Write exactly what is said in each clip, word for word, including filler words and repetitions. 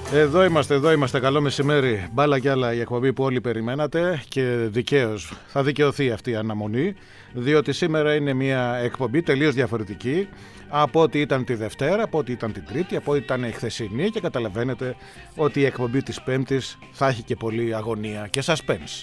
Εδώ είμαστε, εδώ είμαστε. Καλό μεσημέρι. Μπάλα κι άλλα, η εκπομπή που όλοι περιμένατε και δικαίως θα δικαιωθεί αυτή η αναμονή, διότι σήμερα είναι μια εκπομπή τελείως διαφορετική από ό,τι ήταν τη Δευτέρα, από ό,τι ήταν την Τρίτη, από ό,τι ήταν η χθεσινή, και καταλαβαίνετε ότι η εκπομπή της Πέμπτης θα έχει και πολλή αγωνία και suspense.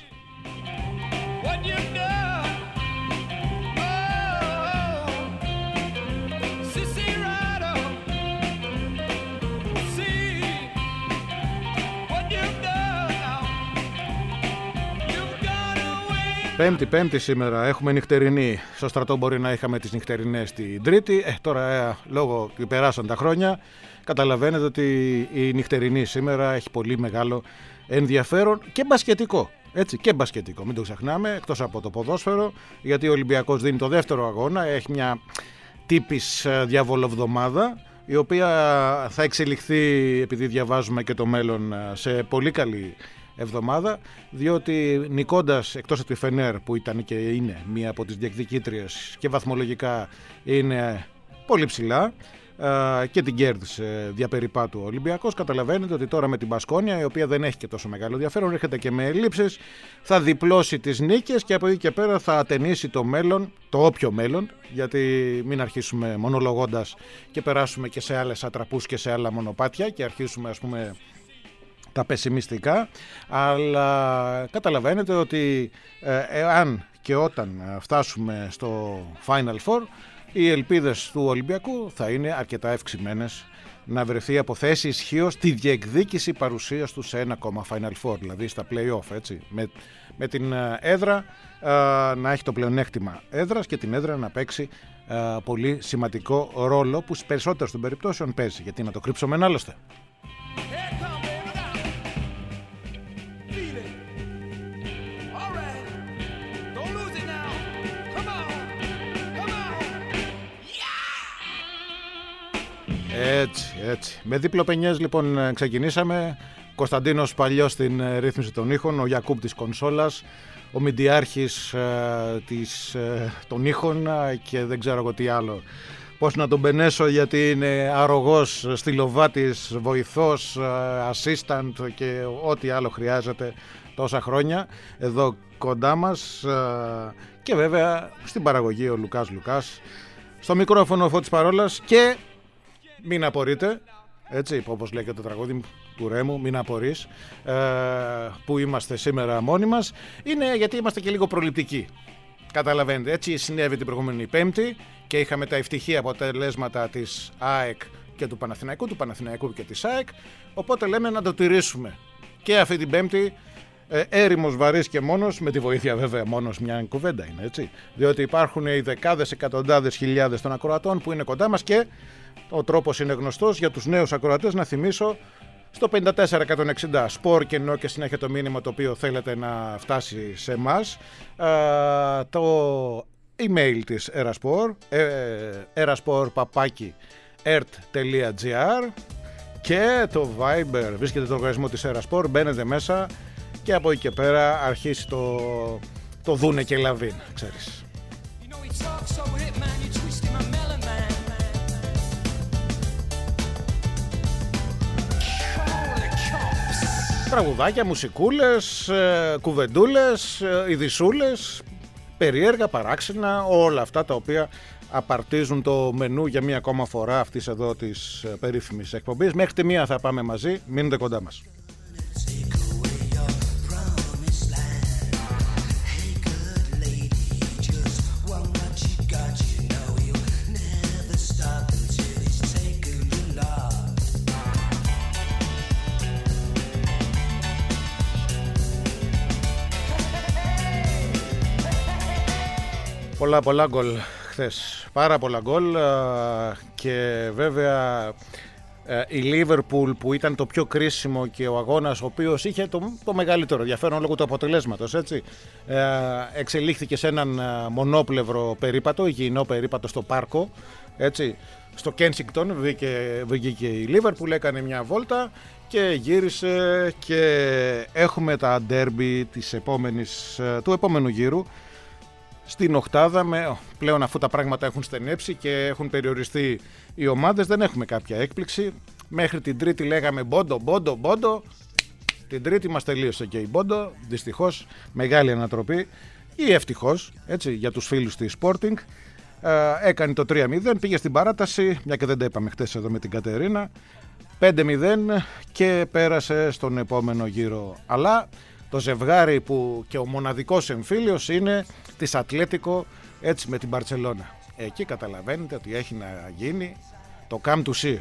Πέμπτη, πέμπτη σήμερα, έχουμε νυχτερινή. Στο στρατό μπορεί να είχαμε τις νυχτερινές την Τρίτη. Ε, τώρα ε, λόγω που περάσαν τα χρόνια, καταλαβαίνετε ότι η νυχτερινή σήμερα έχει πολύ μεγάλο ενδιαφέρον και μπασκετικό. Έτσι, και μπασκετικό, μην το ξεχνάμε, εκτός από το ποδόσφαιρο, γιατί ο Ολυμπιακός δίνει το δεύτερο αγώνα, έχει μια τύπης διαβολοβδομάδα, η οποία θα εξελιχθεί, επειδή διαβάζουμε και το μέλλον, σε πολύ καλή εβδομάδα, διότι νικώντας εκτός από τη Φενέρ, που ήταν και είναι μία από τις διεκδικήτριες και βαθμολογικά είναι πολύ ψηλά, και την κέρδισε διαπεριπάτου ο Ολυμπιακός, καταλαβαίνετε ότι τώρα με την Μπασκόνια, η οποία δεν έχει και τόσο μεγάλο ενδιαφέρον, έρχεται και με ελλείψεις, θα διπλώσει τις νίκες και από εκεί και πέρα θα ατενίσει το μέλλον, το όποιο μέλλον, γιατί μην αρχίσουμε μονολογώντας και περάσουμε και σε άλλες ατραπούς και σε άλλα μονοπάτια και αρχίσουμε, ας πούμε, τα πεσημιστικά, αλλά καταλαβαίνετε ότι εάν και όταν φτάσουμε στο Final Four, οι ελπίδες του Ολυμπιακού θα είναι αρκετά ευξημένες να βρεθεί από θέση ισχύως τη διεκδίκηση παρουσίας του σε ένα ακόμα Final Four, δηλαδή στα play-off, έτσι, με, με την έδρα α, να έχει το πλεονέκτημα έδρας και την έδρα να παίξει α, πολύ σημαντικό ρόλο, που στις περισσότερες των περιπτώσεων παίζει, γιατί να το κρύψουμε άλλωστε. Έτσι, έτσι. Με διπλοπενιές λοιπόν ξεκινήσαμε. Κωνσταντίνος παλιός στην ρύθμιση των ήχων, ο Γιακούπ της κονσόλας, ο Μιντιάρχης ε, της, ε, των ήχων και δεν ξέρω εγώ τι άλλο. Πώς να τον πενέσω, γιατί είναι αρρωγός, στυλοβάτης, βοηθός, assistant και ό,τι άλλο χρειάζεται τόσα χρόνια εδώ κοντά μας, ε, και βέβαια στην παραγωγή ο Λουκάς Λουκάς, στο μικρόφωνο ο Φώτης Παρόλας, και μην απορείτε, έτσι, όπως λέει και το τραγούδι του Ρέμου, μην απορείς, ε, που είμαστε σήμερα μόνοι μας, είναι γιατί είμαστε και λίγο προληπτικοί. Καταλαβαίνετε, έτσι συνέβη την προηγούμενη Πέμπτη και είχαμε τα ευτυχή αποτελέσματα της ΑΕΚ και του Παναθηναϊκού, του Παναθηναϊκού και της ΑΕΚ, οπότε λέμε να το τηρήσουμε και αυτή την Πέμπτη, ε, έρημος, βαρύς και μόνος, με τη βοήθεια βέβαια μόνος μια κουβέντα είναι, έτσι, διότι υπάρχουν οι δεκάδες, εκατοντάδες, χιλιάδες των ακροατών που είναι κοντά μας, και ο τρόπος είναι γνωστός για τους νέους ακροατές. Να θυμίσω στο πέντε τέσσερα εκατόν εξήντα σπορ, και ενώ και συνέχεια το μήνυμα το οποίο θέλετε να φτάσει σε εμάς, το email της Eraspor, eraspor παπάκι ert τελεία gr, και το Viber βρίσκεται το οργανισμό της Eraspor, μπαίνετε μέσα και από εκεί και πέρα αρχίσει το, το δούνε και λαβίν, ξέρεις. Τραγουδάκια, μουσικούλες, κουβεντούλες, ειδισούλες, περίεργα, παράξενα, όλα αυτά τα οποία απαρτίζουν το μενού για μία ακόμα φορά αυτής εδώ της περίφημης εκπομπής. Μέχρι τη μία θα πάμε μαζί, μείνετε κοντά μας. Πολλά πολλά γκολ χθες, πάρα πολλά γκολ, και βέβαια η Liverpool, που ήταν το πιο κρίσιμο και ο αγώνας ο οποίος είχε το, το μεγαλύτερο ενδιαφέρον λόγω του αποτελέσματος, έτσι, εξελίχθηκε σε έναν μονόπλευρο περίπατο, υγιεινό περίπατο στο πάρκο, έτσι, στο Kensington βγήκε η Liverpool, έκανε μια βόλτα και γύρισε, και έχουμε τα ντέρμπι της επόμενης, του επόμενου γύρου στην οκτάδα. Με, πλέον αφού τα πράγματα έχουν στενέψει και έχουν περιοριστεί οι ομάδες, δεν έχουμε κάποια έκπληξη. Μέχρι την Τρίτη λέγαμε Μπόντο, Μπόντο, Μπόντο. Την Τρίτη μας τελείωσε και η Μπόντο. Δυστυχώς, μεγάλη ανατροπή. Ή ευτυχώς, έτσι, για τους φίλους της Sporting. Ε, έκανε το τρία μηδέν, πήγε στην παράταση, μια και δεν τα είπαμε χτες εδώ με την Κατερίνα. πέντε μηδέν και πέρασε στον επόμενο γύρο. Αλλά το ζευγάρι που και ο μοναδικός εμφύλιος είναι της Ατλέτικο, έτσι, με την Μπαρτσελώνα. Εκεί καταλαβαίνετε ότι έχει να γίνει το come to see.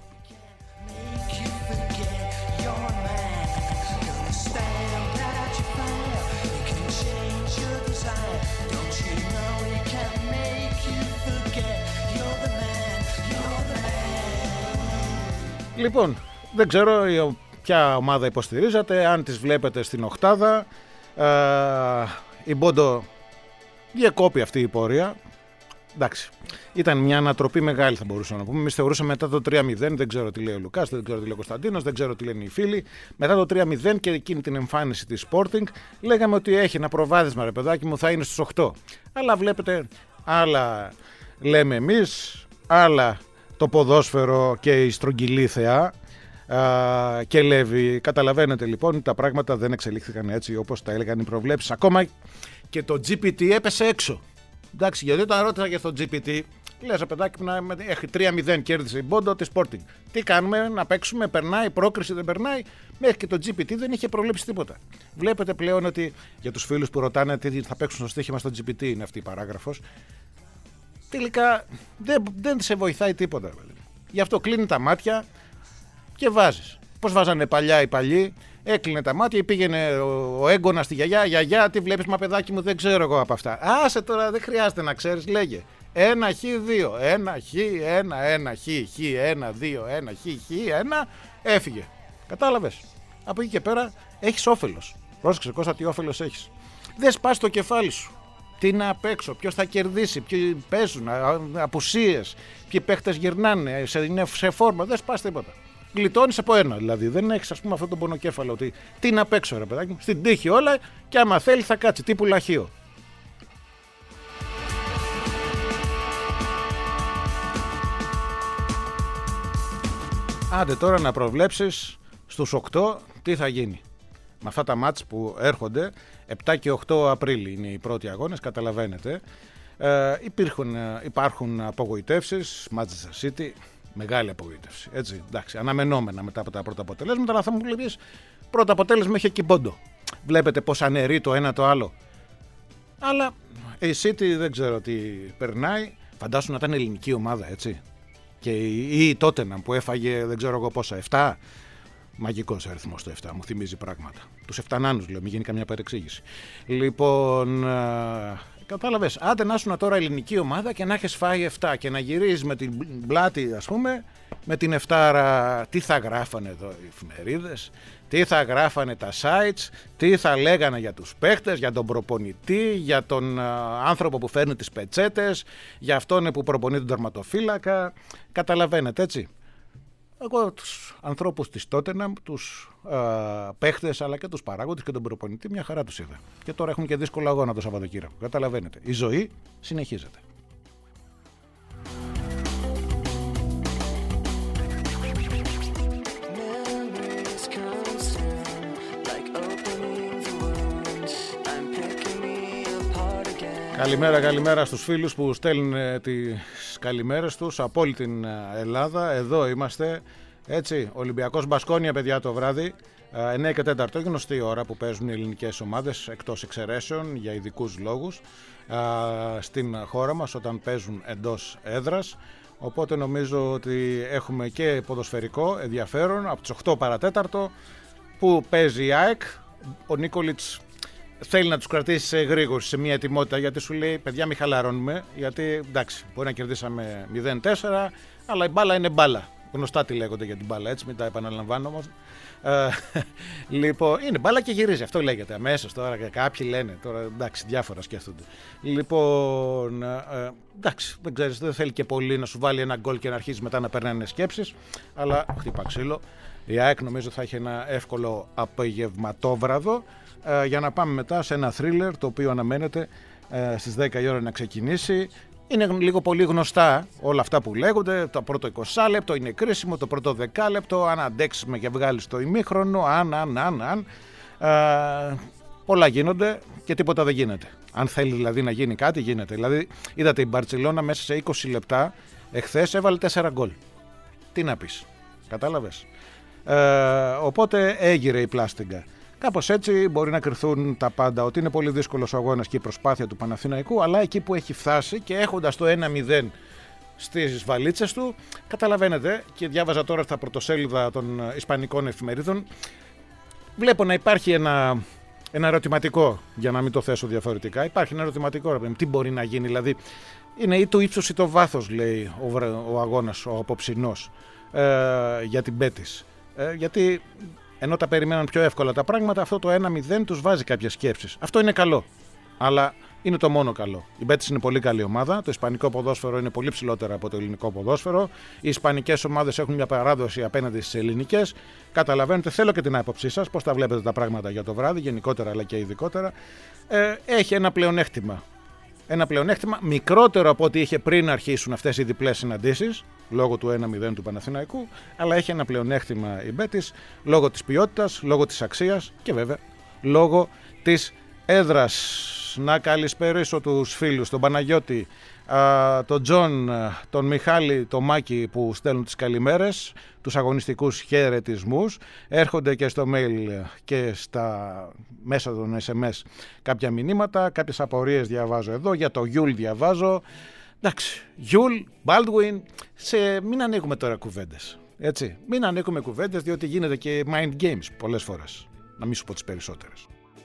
Λοιπόν, δεν ξέρω ποια ομάδα υποστηρίζατε, αν τις βλέπετε στην οκτάδα. Ε, η Μπόντο διακόπη αυτή η πορεία. Εντάξει, ήταν μια ανατροπή μεγάλη, θα μπορούσαμε να πούμε. Εμείς θεωρούσαμε μετά το τρία μηδέν, δεν ξέρω τι λέει ο Λουκάς, δεν ξέρω τι λέει ο Κωνσταντίνος, δεν ξέρω τι λένε οι φίλοι. Μετά το τρία μηδέν και εκείνη την εμφάνιση της Sporting, λέγαμε ότι έχει ένα προβάδισμα, ρε παιδάκι μου, θα είναι στους οκτώ. Αλλά βλέπετε, άλλα λέμε εμείς, άλλα το ποδόσφαιρο και η στρογγυλή θεά α, και Λέβη. Καταλαβαίνετε λοιπόν ότι τα πράγματα δεν εξελίχθηκαν έτσι όπως τα έλεγαν οι προβλέψεις. Ακόμα και το τζι πι τι έπεσε έξω. Εντάξει, γιατί όταν ρώτησα για το τζι πι τι, λες, παιδάκι, να έχει τρία μηδέν, κέρδισε η Μπόντο τη Sporting. Τι κάνουμε, να παίξουμε, περνάει, πρόκριση δεν περνάει. Μέχρι και το τζι πι τι δεν είχε προβλέψει τίποτα. Βλέπετε πλέον ότι για τους φίλους που ρωτάνε τι θα παίξουν στο στοίχημα στο τζι πι τι, είναι αυτή η παράγραφος. Τελικά δεν, δεν σε βοηθάει τίποτα. Γι' αυτό κλείνει τα μάτια και βάζεις. Πώς βάζανε παλιά οι παλιοί, έκλεινε τα μάτια ή πήγαινε ο, ο έγκονας στη γιαγιά. Γιαγιά, τι βλέπεις, μα παιδάκι μου, δεν ξέρω εγώ από αυτά. Άσε τώρα, δεν χρειάζεται να ξέρεις, λέγε. Ένα χ, δύο, ένα χ, ένα, ένα χ, χ, ένα, δύο, ένα χ, χ, ένα, έφυγε. Κατάλαβες. Από εκεί και πέρα έχεις όφελος. Πρόσεξε, Κώστα, τι όφελος έχεις. Δεν σπάς το κεφάλι σου. Τι είναι απ' έξω, ποιος θα κερδίσει, ποιοι παίζουν, απουσίες, ποιοι παίχτες γυρνάνε, σε, είναι σε φόρμα, δεν σπάς τίποτα. Γλιτώνεις από ένα, δηλαδή δεν έχεις, ας πούμε, αυτό το πονοκέφαλο ότι τι είναι απ' έξω, ρε παιδάκι, στην τύχη όλα και άμα θέλει θα κάτσει, τύπου λαχείο. Άντε τώρα να προβλέψεις στους οκτώ τι θα γίνει. Με αυτά τα μάτς που έρχονται, επτά και οκτώ Απρίλη είναι οι πρώτοι αγώνες, καταλαβαίνετε. Ε, υπήρχουν, υπάρχουν απογοητεύσεις, Manchester City, μεγάλη απογοήτευση. Έτσι, εντάξει, αναμενόμενα μετά από τα πρώτα αποτελέσματα, αλλά θα μου πεις, πρώτο αποτέλεσμα είχε και Μπόντο. Βλέπετε πως αναιρεί το ένα το άλλο. Αλλά η City δεν ξέρω τι περνάει, φαντάσου να ήταν ελληνική ομάδα, έτσι. Και η, η Tottenham που έφαγε δεν ξέρω εγώ πόσα, επτά. Μαγικός αριθμός το επτά, μου θυμίζει πράγματα. Τους εφτανάνους λέω, μην γίνει καμιά παρεξήγηση. Λοιπόν, ε, κατάλαβες, άντε να ήσουν τώρα ελληνική ομάδα και να έχεις φάει επτά και να γυρίζεις με την πλάτη, ας πούμε, με την εφτάρα. Τι θα γράφανε εδώ οι εφημερίδες, τι θα γράφανε τα sites, τι θα λέγανε για τους παίχτες, για τον προπονητή, για τον ε, άνθρωπο που φέρνει τις πετσέτες, για αυτόν που προπονεί τον τερματοφύλακα. Καταλαβαίνετε, έτσι. Εγώ τους ανθρώπους της Tottenham, τους ε, παίχτες αλλά και τους παράγοντες και τον προπονητή μια χαρά τους είδα. Και τώρα έχουν και δύσκολο αγώνα το Σαββατοκύριακο. Καταλαβαίνετε. Η ζωή συνεχίζεται. Καλημέρα, καλημέρα στους φίλους που στέλνουν τις καλημέρες τους από όλη την Ελλάδα. Εδώ είμαστε, έτσι, Ολυμπιακός Μπασκόνια, παιδιά, το βράδυ, εννιά και τέσσερα, γνωστή ώρα που παίζουν οι ελληνικές ομάδες εκτός εξαιρέσεων για ειδικούς λόγους στην χώρα μας όταν παίζουν εντός έδρας. Οπότε νομίζω ότι έχουμε και ποδοσφαιρικό ενδιαφέρον από τις οκτώ παρατέταρτο που παίζει η ΑΕΚ. Ο Νίκολιτς θέλει να τους κρατήσει σε γρήγορη, σε μια ετοιμότητα, γιατί σου λέει, παιδιά, μην χαλαρώνουμε, γιατί εντάξει, μπορεί να κερδίσαμε μηδέν τέσσερα, αλλά η μπάλα είναι μπάλα. Γνωστά τι λέγονται για την μπάλα, έτσι, μην τα επαναλαμβάνω όμως. Ε, λοιπόν, είναι μπάλα και γυρίζει, αυτό λέγεται αμέσως τώρα. Κάποιοι λένε, τώρα εντάξει, διάφορα σκέφτονται. Λοιπόν, ε, εντάξει, δεν ξέρεις, δεν θέλει και πολύ να σου βάλει ένα γκολ και να αρχίσει μετά να περνάνε σκέψεις, αλλά χτύπα ξύλο. Η ΑΕΚ νομίζω θα έχει ένα εύκολο απογευματόβραδο, ε, για να πάμε μετά σε ένα θρίλερ το οποίο αναμένεται ε, στις δέκα η ώρα να ξεκινήσει είναι λίγο πολύ γνωστά όλα αυτά που λέγονται. Το πρώτο είκοσι λεπτό είναι κρίσιμο, το πρώτο δέκα λεπτό, αν αντέξουμε και βγάλεις το ημίχρονο, αν, αν, αν, αν. Α, πολλά γίνονται και τίποτα δεν γίνεται. Αν θέλει δηλαδή να γίνει κάτι, γίνεται. Δηλαδή, είδατε η Μπαρτσελώνα μέσα σε είκοσι λεπτά εχθές έβαλε τέσσερα γκολ. Τι να πεις, κατάλαβες. Ε, οπότε έγειρε η πλάστιγκα. Κάπως έτσι μπορεί να κρυθούν τα πάντα, ότι είναι πολύ δύσκολος ο αγώνας και η προσπάθεια του Παναθηναϊκού, αλλά εκεί που έχει φτάσει και έχοντας το ένα μηδέν στις βαλίτσες του, καταλαβαίνετε, και διάβαζα τώρα στα πρωτοσέλιδα των ισπανικών εφημερίδων, βλέπω να υπάρχει ένα, ένα ερωτηματικό, για να μην το θέσω διαφορετικά, υπάρχει ένα ερωτηματικό, τι μπορεί να γίνει, δηλαδή είναι ή το ύψος ή το βάθος, λέει ο, ο αγώνας, ο απόψινός, ε, για την Μπέτις. Ε, γιατί ενώ τα περιμέναν πιο εύκολα τα πράγματα, αυτό το ένα μηδέν τους βάζει κάποιες σκέψεις. Αυτό είναι καλό, αλλά είναι το μόνο καλό. Η Μπέτις είναι πολύ καλή ομάδα, το ισπανικό ποδόσφαιρο είναι πολύ ψηλότερο από το ελληνικό ποδόσφαιρο, οι ισπανικές ομάδες έχουν μια παράδοση απέναντι στις ελληνικές. Καταλαβαίνετε, θέλω και την άποψή σας, πώς τα βλέπετε τα πράγματα για το βράδυ, γενικότερα αλλά και ειδικότερα. Ε, έχει ένα πλεονέκτημα. Ένα πλεονέκτημα μικρότερο από ό,τι είχε πριν αρχίσουν αυτές οι διπλές συναντήσεις, λόγω του ένα μηδέν του Παναθηναϊκού, αλλά έχει ένα πλεονέκτημα η Μπέτις λόγω της ποιότητας, λόγω της αξίας και βέβαια λόγω της έδρας. Να καλησπερίσω τους φίλους, τον Παναγιώτη, τον Τζον, τον Μιχάλη, τον Μάκη που στέλνουν τις καλημέρες, τους αγωνιστικούς χαιρετισμούς. Έρχονται και στο mail και στα μέσα των ες εμ ες κάποια μηνύματα, κάποιες απορίες διαβάζω εδώ, για το Γιούλ διαβάζω. Εντάξει, Γιούλ, Baldwin, σε... μην ανοίγουμε τώρα κουβέντες, έτσι. Μην ανοίγουμε κουβέντες, διότι γίνεται και mind games πολλές φορές, να μην σου πω τις περισσότερες.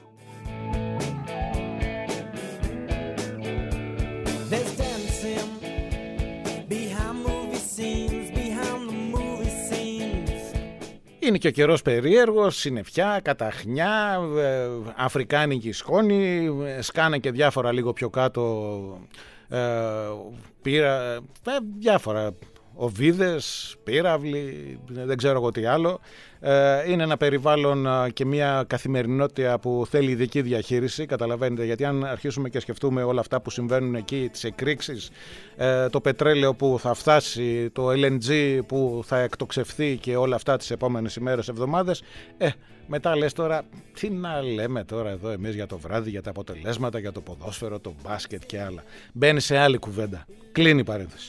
Είναι και ο καιρός περίεργος, συννεφιά, καταχνιά, ε, αφρικάνικη σκόνη, σκάνε και διάφορα λίγο πιο κάτω, ε, πύρα, ε, διάφορα, οβίδες, πύραυλοι, δεν ξέρω εγώ τι άλλο. Ε, είναι ένα περιβάλλον και μια καθημερινότητα που θέλει ειδική διαχείριση, καταλαβαίνετε, γιατί αν αρχίσουμε και σκεφτούμε όλα αυτά που συμβαίνουν εκεί, τις εκρήξεις, ε, το πετρέλαιο που θα φτάσει, το ελ εν τζι που θα εκτοξευθεί και όλα αυτά τις επόμενες ημέρες, εβδομάδες, ε, μετά λες τώρα, τι να λέμε τώρα εδώ εμείς για το βράδυ, για τα αποτελέσματα, για το ποδόσφαιρο, το μπάσκετ και άλλα. Μπαίνει σε άλλη κουβέντα. Κλείνει η παρένθεση.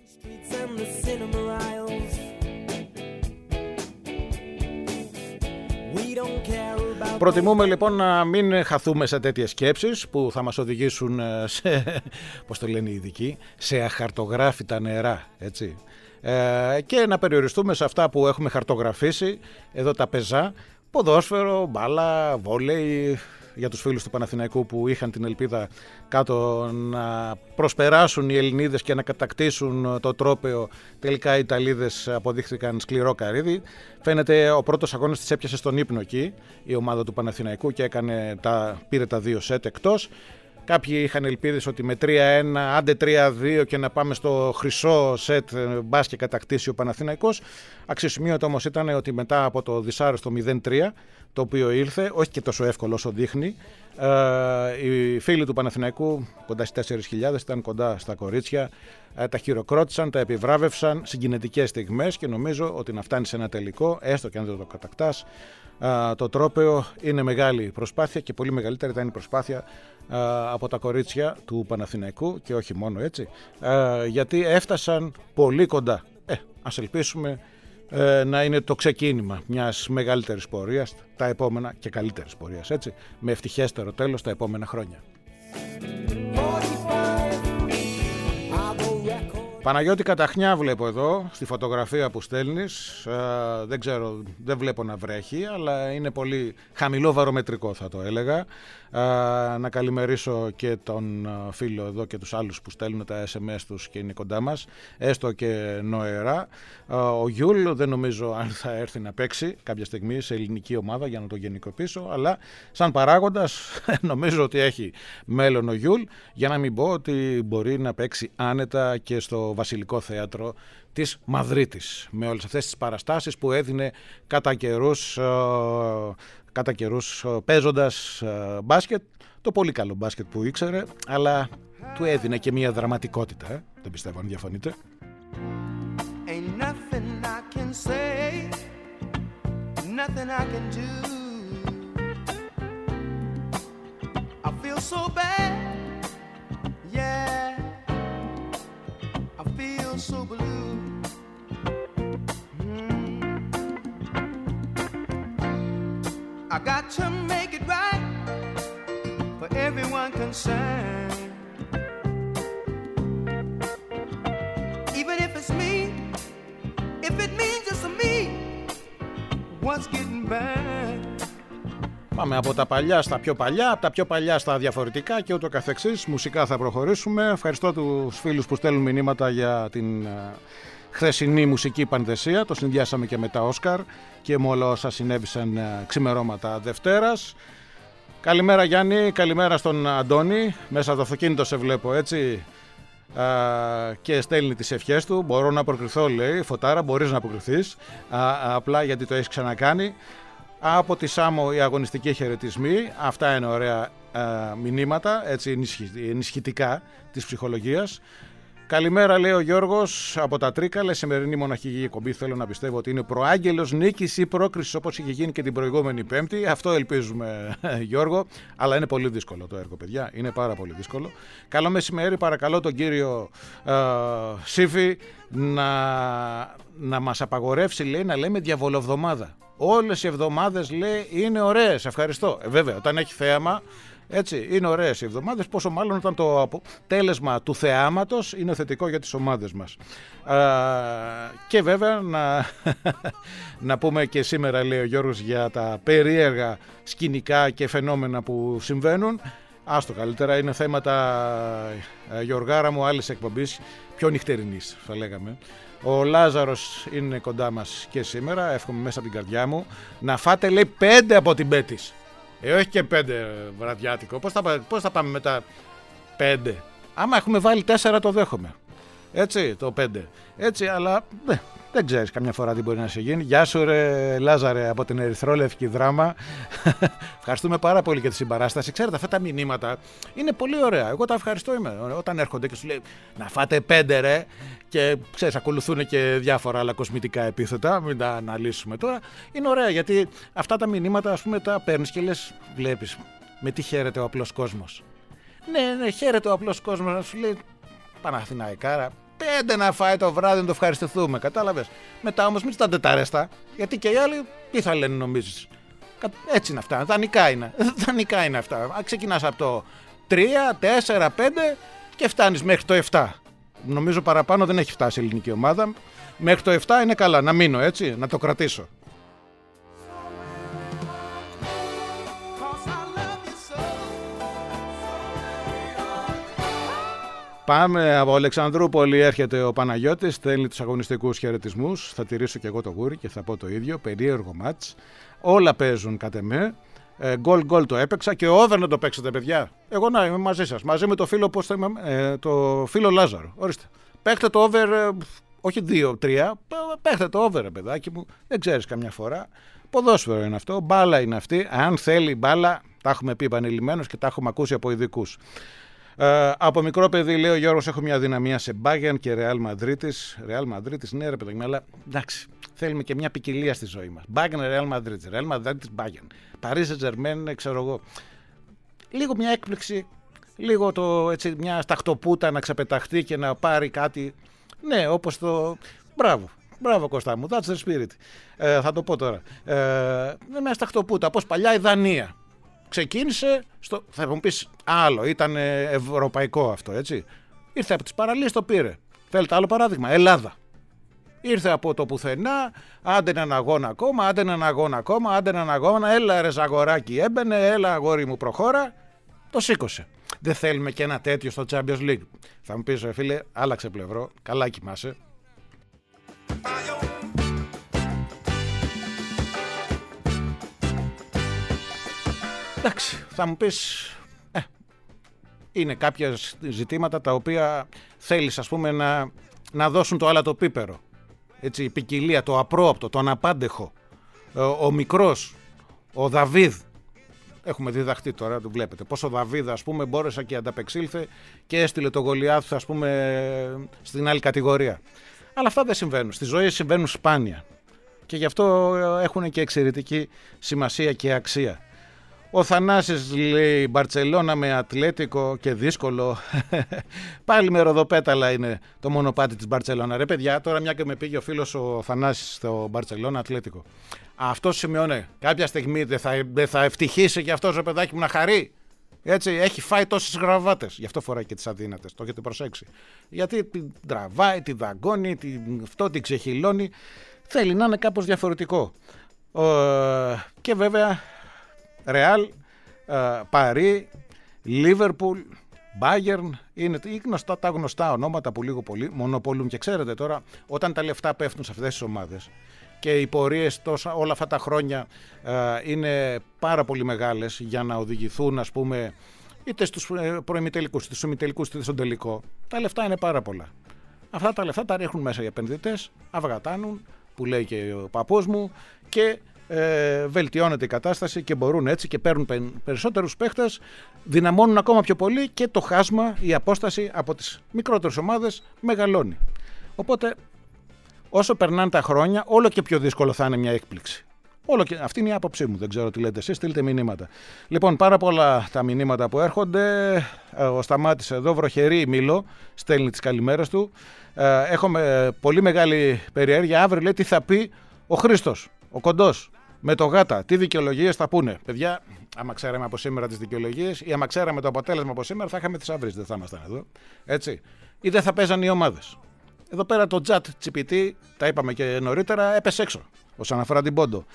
Προτιμούμε λοιπόν να μην χαθούμε σε τέτοιες σκέψεις που θα μας οδηγήσουν σε, πώς το λένε οι ειδικοί, σε αχαρτογράφητα νερά, έτσι. Ε, και να περιοριστούμε σε αυτά που έχουμε χαρτογραφήσει, εδώ τα πεζά, ποδόσφαιρο, μπάλα, βόλεϊ, για τους φίλους του Παναθηναϊκού που είχαν την ελπίδα κάτω να προσπεράσουν οι Ελληνίδες και να κατακτήσουν το τρόπαιο. Τελικά οι Ιταλίδες αποδείχθηκαν σκληρό καρύδι. Φαίνεται ο πρώτος αγώνας της έπιασε στον ύπνο εκεί η ομάδα του Παναθηναϊκού και έκανε τα, πήρε τα δύο σετ εκτός. Κάποιοι είχαν ελπίδες ότι με τρία ένα, άντε τρία δύο και να πάμε στο χρυσό σετ μπας και κατακτήσει ο Παναθηναϊκός. Αξιοσημείωτο όμως ήταν ότι μετά από το δυσάρεστο μηδέν τρία, το οποίο ήρθε, όχι και τόσο εύκολο όσο δείχνει, ε, οι φίλοι του Παναθηναϊκού, κοντά στις τέσσερις χιλιάδες, ήταν κοντά στα κορίτσια, ε, τα χειροκρότησαν, τα επιβράβευσαν, συγκινητικές στιγμές και νομίζω ότι να φτάνει σε ένα τελικό, έστω και αν δεν το κατακτάς, Uh, το τρόπαιο είναι μεγάλη προσπάθεια και πολύ μεγαλύτερη ήταν η προσπάθεια uh, από τα κορίτσια του Παναθηναϊκού και όχι μόνο έτσι, uh, γιατί έφτασαν πολύ κοντά. Ε, ας ελπίσουμε uh, να είναι το ξεκίνημα μιας μεγαλύτερης πορείας τα επόμενα και καλύτερης πορείας, έτσι, με ευτυχέστερο τέλος τα επόμενα χρόνια. Παναγιώτη Καταχνιά βλέπω εδώ στη φωτογραφία που στέλνεις, ε, δεν ξέρω, δεν βλέπω να βρέχει, αλλά είναι πολύ χαμηλό βαρομετρικό θα το έλεγα. Ε, να καλημερίσω και τον φίλο εδώ και τους άλλους που στέλνουν τα ες εμ ες τους και είναι κοντά μας, έστω και νοερά. Ε, ο Γιούλ δεν νομίζω αν θα έρθει να παίξει κάποια στιγμή σε ελληνική ομάδα για να το γενικοποιήσω, αλλά σαν παράγοντας νομίζω ότι έχει μέλλον ο Γιούλ, για να μην πω ότι μπορεί να παίξει άνετα και στο Βασιλικό Θέατρο της Μαδρίτης, με όλες αυτές τις παραστάσεις που έδινε κατά καιρούς, κατά καιρούς παίζοντας μπάσκετ, το πολύ καλό μπάσκετ που ήξερε, αλλά του έδινε και μια δραματικότητα, ε? Δεν πιστεύω αν διαφωνείτε. Ain't nothing I can say, nothing I can do. I feel so bad, yeah, I feel so blue. Mm. I got to make it right for everyone concerned. Even if it's me, if it means just me, what's getting bad. Πάμε από τα παλιά στα πιο παλιά, από τα πιο παλιά στα διαφορετικά και ούτω καθεξής. Μουσικά θα προχωρήσουμε. Ευχαριστώ τους φίλους που στέλνουν μηνύματα για την χθεσινή μουσική πανδεσία. Το συνδυάσαμε και με τα Όσκαρ και με όλα όσα συνέβησαν ξημερώματα Δευτέρας. Καλημέρα Γιάννη, καλημέρα στον Αντώνη. Μέσα από το αυτοκίνητο σε βλέπω, έτσι. Uh, και στέλνει τις ευχές του. Μπορώ να αποκριθώ, λέει. Φωτάρα, μπορείς να αποκριθείς, uh, απλά γιατί το έχεις ξανακάνει. Από τη Σάμο οι αγωνιστικοί χαιρετισμοί. Αυτά είναι ωραία uh, μηνύματα, έτσι ενισχυ, ενισχυτικά της ψυχολογίας. Καλημέρα, λέει ο Γιώργος από τα Τρίκαλα. Σημερινή μοναχική εκπομπή θέλω να πιστεύω ότι είναι προάγγελος νίκης ή πρόκρισης, όπως είχε γίνει και την προηγούμενη Πέμπτη. Αυτό ελπίζουμε, Γιώργο. Αλλά είναι πολύ δύσκολο το έργο, παιδιά. Είναι πάρα πολύ δύσκολο. Καλό μεσημέρι, παρακαλώ τον κύριο ε, Σύφη να, να μας απαγορεύσει, λέει, να λέμε διαβολοβδομάδα. Όλες οι εβδομάδες, λέει, είναι ωραίες. Ευχαριστώ. Ε, βέβαια, όταν έχει θέαμα. Έτσι, είναι ωραίες οι εβδομάδες, πόσο μάλλον όταν το αποτέλεσμα του θεάματος είναι θετικό για τις ομάδες μας. Α, και βέβαια να, να πούμε και σήμερα, λέει ο Γιώργος, για τα περίεργα σκηνικά και φαινόμενα που συμβαίνουν. Άστο καλύτερα, είναι θέματα, Γιωργάρα μου, άλλης εκπομπής, πιο νυχτερινής θα λέγαμε. Ο Λάζαρος είναι κοντά μας και σήμερα, εύχομαι μέσα από την καρδιά μου. Να φάτε, λέει, πέντε από την Πέτης. Ε, όχι και πέντε βραδιάτικο. Πώς θα, πώς θα πάμε μετά πέντε. Άμα έχουμε βάλει τέσσερα το δέχομαι. Έτσι, το πέντε. Έτσι, αλλά ναι, δεν ξέρεις καμιά φορά τι μπορεί να σε γίνει. Γεια σου ρε Λάζαρε από την Ερυθρόλευκη Δράμα. Ευχαριστούμε πάρα πολύ για τη συμπαράσταση. Ξέρετε, αυτά τα μηνύματα είναι πολύ ωραία. Εγώ τα ευχαριστώ είμαι. Όταν έρχονται και σου λέει να φάτε πέντε ρε. Και ξέρεις, ακολουθούν και διάφορα άλλα κοσμητικά επίθετα. Μην τα αναλύσουμε τώρα. Είναι ωραία γιατί αυτά τα μηνύματα, ας πούμε, τα παίρνεις και λες, βλέπεις με τι χαίρεται ο απλός κόσμος. Ναι, ναι, χαίρεται ο απλός κόσμος. Να σου λέει Παναθηναϊκάρα, πέντε να φάει το βράδυ να το ευχαριστηθούμε. Κατάλαβες. Μετά όμως μην στα τεταρέστα, γιατί και οι άλλοι τι θα λένε, νομίζεις. Έτσι είναι αυτά. Δανεικά είναι. Δανεικά είναι αυτά. Ξεκινάς από το τρία, τέσσερα, πέντε και φτάνεις μέχρι το επτά. Νομίζω παραπάνω δεν έχει φτάσει η ελληνική ομάδα. Μέχρι το επτά είναι καλά. Να μείνω έτσι, να το κρατήσω. Πάμε από Αλεξανδρούπολη, έρχεται ο Παναγιώτης, στέλνει τους αγωνιστικούς χαιρετισμούς. Θα τηρήσω και εγώ το γούρι και θα πω το ίδιο. Περίεργο μάτς. Όλα παίζουν κατ' εμέ. Γκολ γκολ το έπαιξα και over να το παίξετε, παιδιά. Εγώ να είμαι μαζί σας, μαζί με το φίλο, πώς θα είμαι, ε, το φίλο Λάζαρο. Ορίστε. Παίχτε το over, ε, όχι δύο τρία, παίχτε το over, παιδάκι μου. Δεν ξέρεις καμιά φορά. Ποδόσφαιρο είναι αυτό, μπάλα είναι αυτή. Αν θέλει μπάλα, τα έχουμε πει επανειλημμένως και τα έχουμε ακούσει από ειδικούς. Uh, από μικρό παιδί, λέει ο Γιώργος, έχω μια δυναμία σε Bayern και Real Madrid. Real Madrid, ναι, ρε παιδάκι, αλλά εντάξει, θέλουμε και μια ποικιλία στη ζωή μας. Bayern, Real Madrid, Real Madrid, Bayern. Paris Saint-Germain, ξέρω εγώ. Λίγο μια έκπληξη, λίγο το, έτσι, μια σταχτοπούτα να ξεπεταχτεί και να πάρει κάτι. Ναι, όπως το. Μπράβο. Μπράβο Κώστα μου, that's the spirit. Uh, θα το πω τώρα. Uh, μια σταχτοπούτα, όπως παλιά η Δανία. Ξεκίνησε, στο, θα μου πεις άλλο, ήταν ευρωπαϊκό αυτό, έτσι. Ήρθε από τις παραλίες, το πήρε. Θέλετε άλλο παράδειγμα, Ελλάδα. Ήρθε από το πουθενά, άντε έναν αγώνα ακόμα, άντε έναν αγώνα ακόμα, άντε έναν αγώνα, έλα ρε ζαγοράκι έμπαινε, έλα αγόρι μου προχώρα, το σήκωσε. Δεν θέλουμε και ένα τέτοιο στο Champions League. Θα μου πεις, φίλε, άλλαξε πλευρό, καλά κοιμάσαι. Εντάξει, θα μου πεις, ε, είναι κάποια ζητήματα τα οποία θέλεις, ας πούμε, να, να δώσουν το άλατο πίπερο. Έτσι, η ποικιλία, το απρόοπτο, το αναπάντεχο. Ο, ο μικρός, ο Δαβίδ, έχουμε διδαχτεί τώρα, το βλέπετε. Πόσο Δαβίδ, ας πούμε, μπόρεσε και ανταπεξήλθε και έστειλε το Γολιάθ, ας πούμε, στην άλλη κατηγορία. Αλλά αυτά δεν συμβαίνουν. Στη ζωή συμβαίνουν σπάνια. Και γι' αυτό έχουν και εξαιρετική σημασία και αξία. Ο Θανάσης λέει Μπαρτσελώνα με Ατλέτικο και δύσκολο. Πάλι με ροδοπέταλα είναι το μονοπάτι της Μπαρτσελώνα. Ρε παιδιά, τώρα μια και με πήγε ο φίλος ο Θανάσης στο Μπαρτσελώνα Ατλέτικο. Αυτό σημειώνει. Κάποια στιγμή δεν θα, δεν θα ευτυχήσει και αυτός ο παιδάκι μου να χαρεί. Έτσι, έχει φάει τόσες γραβάτες. Γι' αυτό φοράει και τις αδύνατες. Το έχετε προσέξει. Γιατί την τραβάει, την δαγκώνει, την, αυτό την ξεχυλώνει. Θέλει να είναι κάπως διαφορετικό. Ο, και βέβαια Ρεάλ, Παρί, Λίβερπουλ, Μπάγερν είναι γνωστά, τα γνωστά ονόματα που λίγο πολύ μονοπολούν. Και ξέρετε τώρα, όταν τα λεφτά πέφτουν σε αυτές τις ομάδες και οι πορείες τόσα, όλα αυτά τα χρόνια είναι πάρα πολύ μεγάλες για να οδηγηθούν, ας πούμε, είτε στους προημιτελικούς, είτε στους ημιτελικούς, είτε στον τελικό, τα λεφτά είναι πάρα πολλά. Αυτά τα λεφτά τα ρίχνουν μέσα οι επενδυτές, αυγατάνουν, που λέει και ο παππούς μου, και ε, βελτιώνεται η κατάσταση και μπορούν έτσι και παίρνουν περισσότερους παίχτες, δυναμώνουν ακόμα πιο πολύ και το χάσμα, η απόσταση από τις μικρότερες ομάδες μεγαλώνει. Οπότε όσο περνάνε τα χρόνια, όλο και πιο δύσκολο θα είναι μια έκπληξη. Όλο και... Αυτή είναι η άποψή μου. Δεν ξέρω τι λέτε εσείς. Στείλτε μηνύματα. Λοιπόν, πάρα πολλά τα μηνύματα που έρχονται. Ο Σταμάτης εδώ, βροχερή Μήλο, στέλνει τις καλημέρες του. Έχουμε πολύ μεγάλη περιέργεια. Αύριο λέει τι θα πει ο Χρήστος, ο Κοντός, με το Γάτα. Τι δικαιολογίες θα πούνε. Παιδιά, άμα ξέραμε από σήμερα τις δικαιολογίες ή άμα ξέραμε το αποτέλεσμα από σήμερα, θα είχαμε τις αύριες. Δεν θα ήμασταν εδώ. Έτσι. Ή δεν θα παίζαν οι ομάδες. Εδώ πέρα το chat τζι πι τι, τα είπαμε και νωρίτερα, έπεσε έξω όσον αφορά την Πόντο.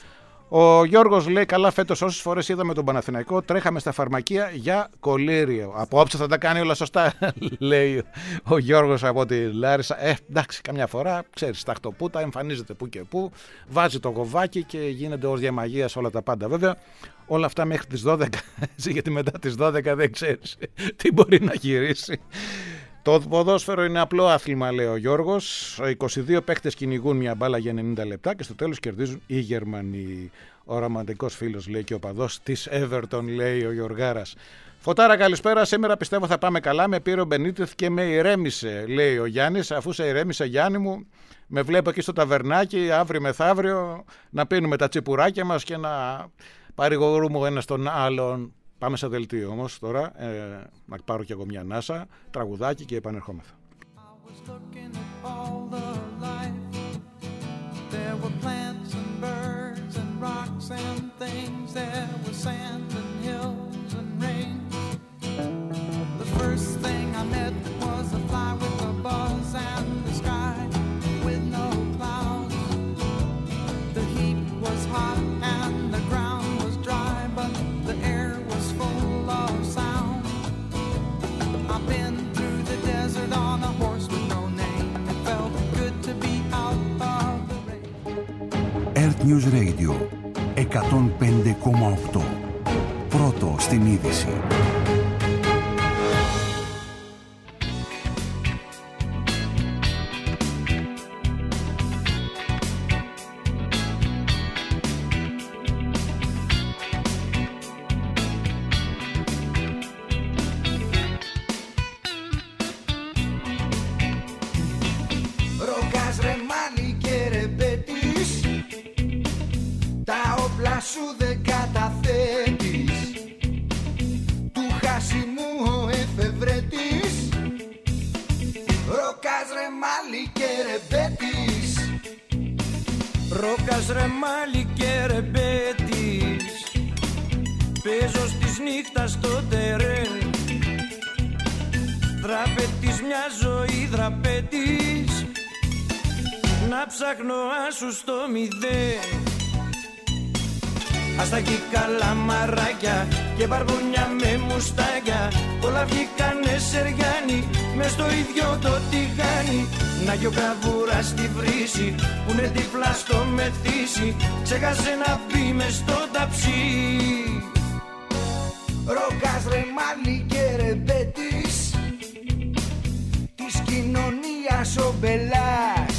Ο Γιώργος λέει καλά φέτος όσες φορές είδαμε τον Παναθηναϊκό τρέχαμε στα φαρμακεία για κολύριο. Απόψε θα τα κάνει όλα σωστά, λέει ο Γιώργος από τη Λάρισα. Ε, εντάξει, καμιά φορά, ξέρεις, τα χτωπούτα εμφανίζεται που και που, βάζει το γοβάκι και γίνεται ως διαμαγείας όλα τα πάντα. Βέβαια, όλα αυτά μέχρι τις δώδεκα, γιατί μετά τις δώδεκα δεν ξέρεις τι μπορεί να γυρίσει. Το ποδόσφαιρο είναι απλό άθλημα, λέει ο Γιώργος. είκοσι δύο παίχτες κυνηγούν μια μπάλα για ενενήντα λεπτά και στο τέλος κερδίζουν οι Γερμανοί. Ο ρομαντικός φίλος, λέει, και ο παδός της Everton, λέει ο Γιωργάρας. Φωτάρα, καλησπέρα. Σήμερα πιστεύω θα πάμε καλά. Με πήρε ο Μπενίτεθ και με ηρέμησε, λέει ο Γιάννης. Αφού σε ηρέμησε, Γιάννη μου, με βλέπω εκεί στο ταβερνάκι αύριο μεθαύριο να πίνουμε τα τσιπουράκια μας και να παρηγορούμε ο ένας τον άλλον. Πάμε σε δελτίο όμως τώρα, ε, να πάρω κι εγώ μια ανάσα, τραγουδάκι και επανερχόμεθα. News Radio εκατόν πέντε κόμμα οκτώ. Πρώτο στην είδηση. Στο μηδέν. Αστακή καλαμαράκια και μπαρπούνια με μουστάκια, όλα βγήκανε σεριάνι μες στο ίδιο το τηγάνι. Να κι ο καβούρας στη βρύση που είναι τυφλά στο μεθύσι, ξέχασε να πει μες στο ταψί. Ροκάς ρε μάλι και ρε μπέτης της κοινωνίας ο μπελάς.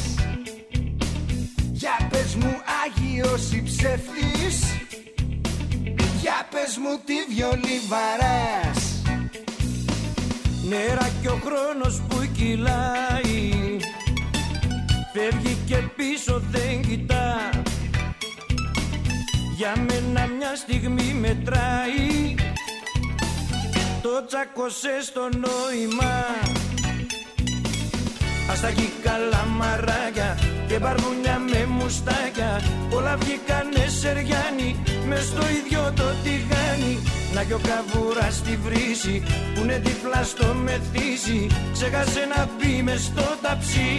Για πες μου Άγιος ή ψεύτης, για πες πες μου τι βιολί βαράς. Νερά κι ο χρόνος που κυλάει, φεύγει και πίσω δεν κοιτά. Για μένα μια στιγμή μετράει, το τσάκωσες το νόημα. Ας τα έχει καλαμαράκια και μπαρμπούνια με μουστάκια, όλα βγήκανε σεριάνι μες στο ίδιο το τηγάνι. Να κι ο καβούρας στη βρύση που είναι τυφλά στο μεθύσι, ξέχασε να πει μες στο ταψί.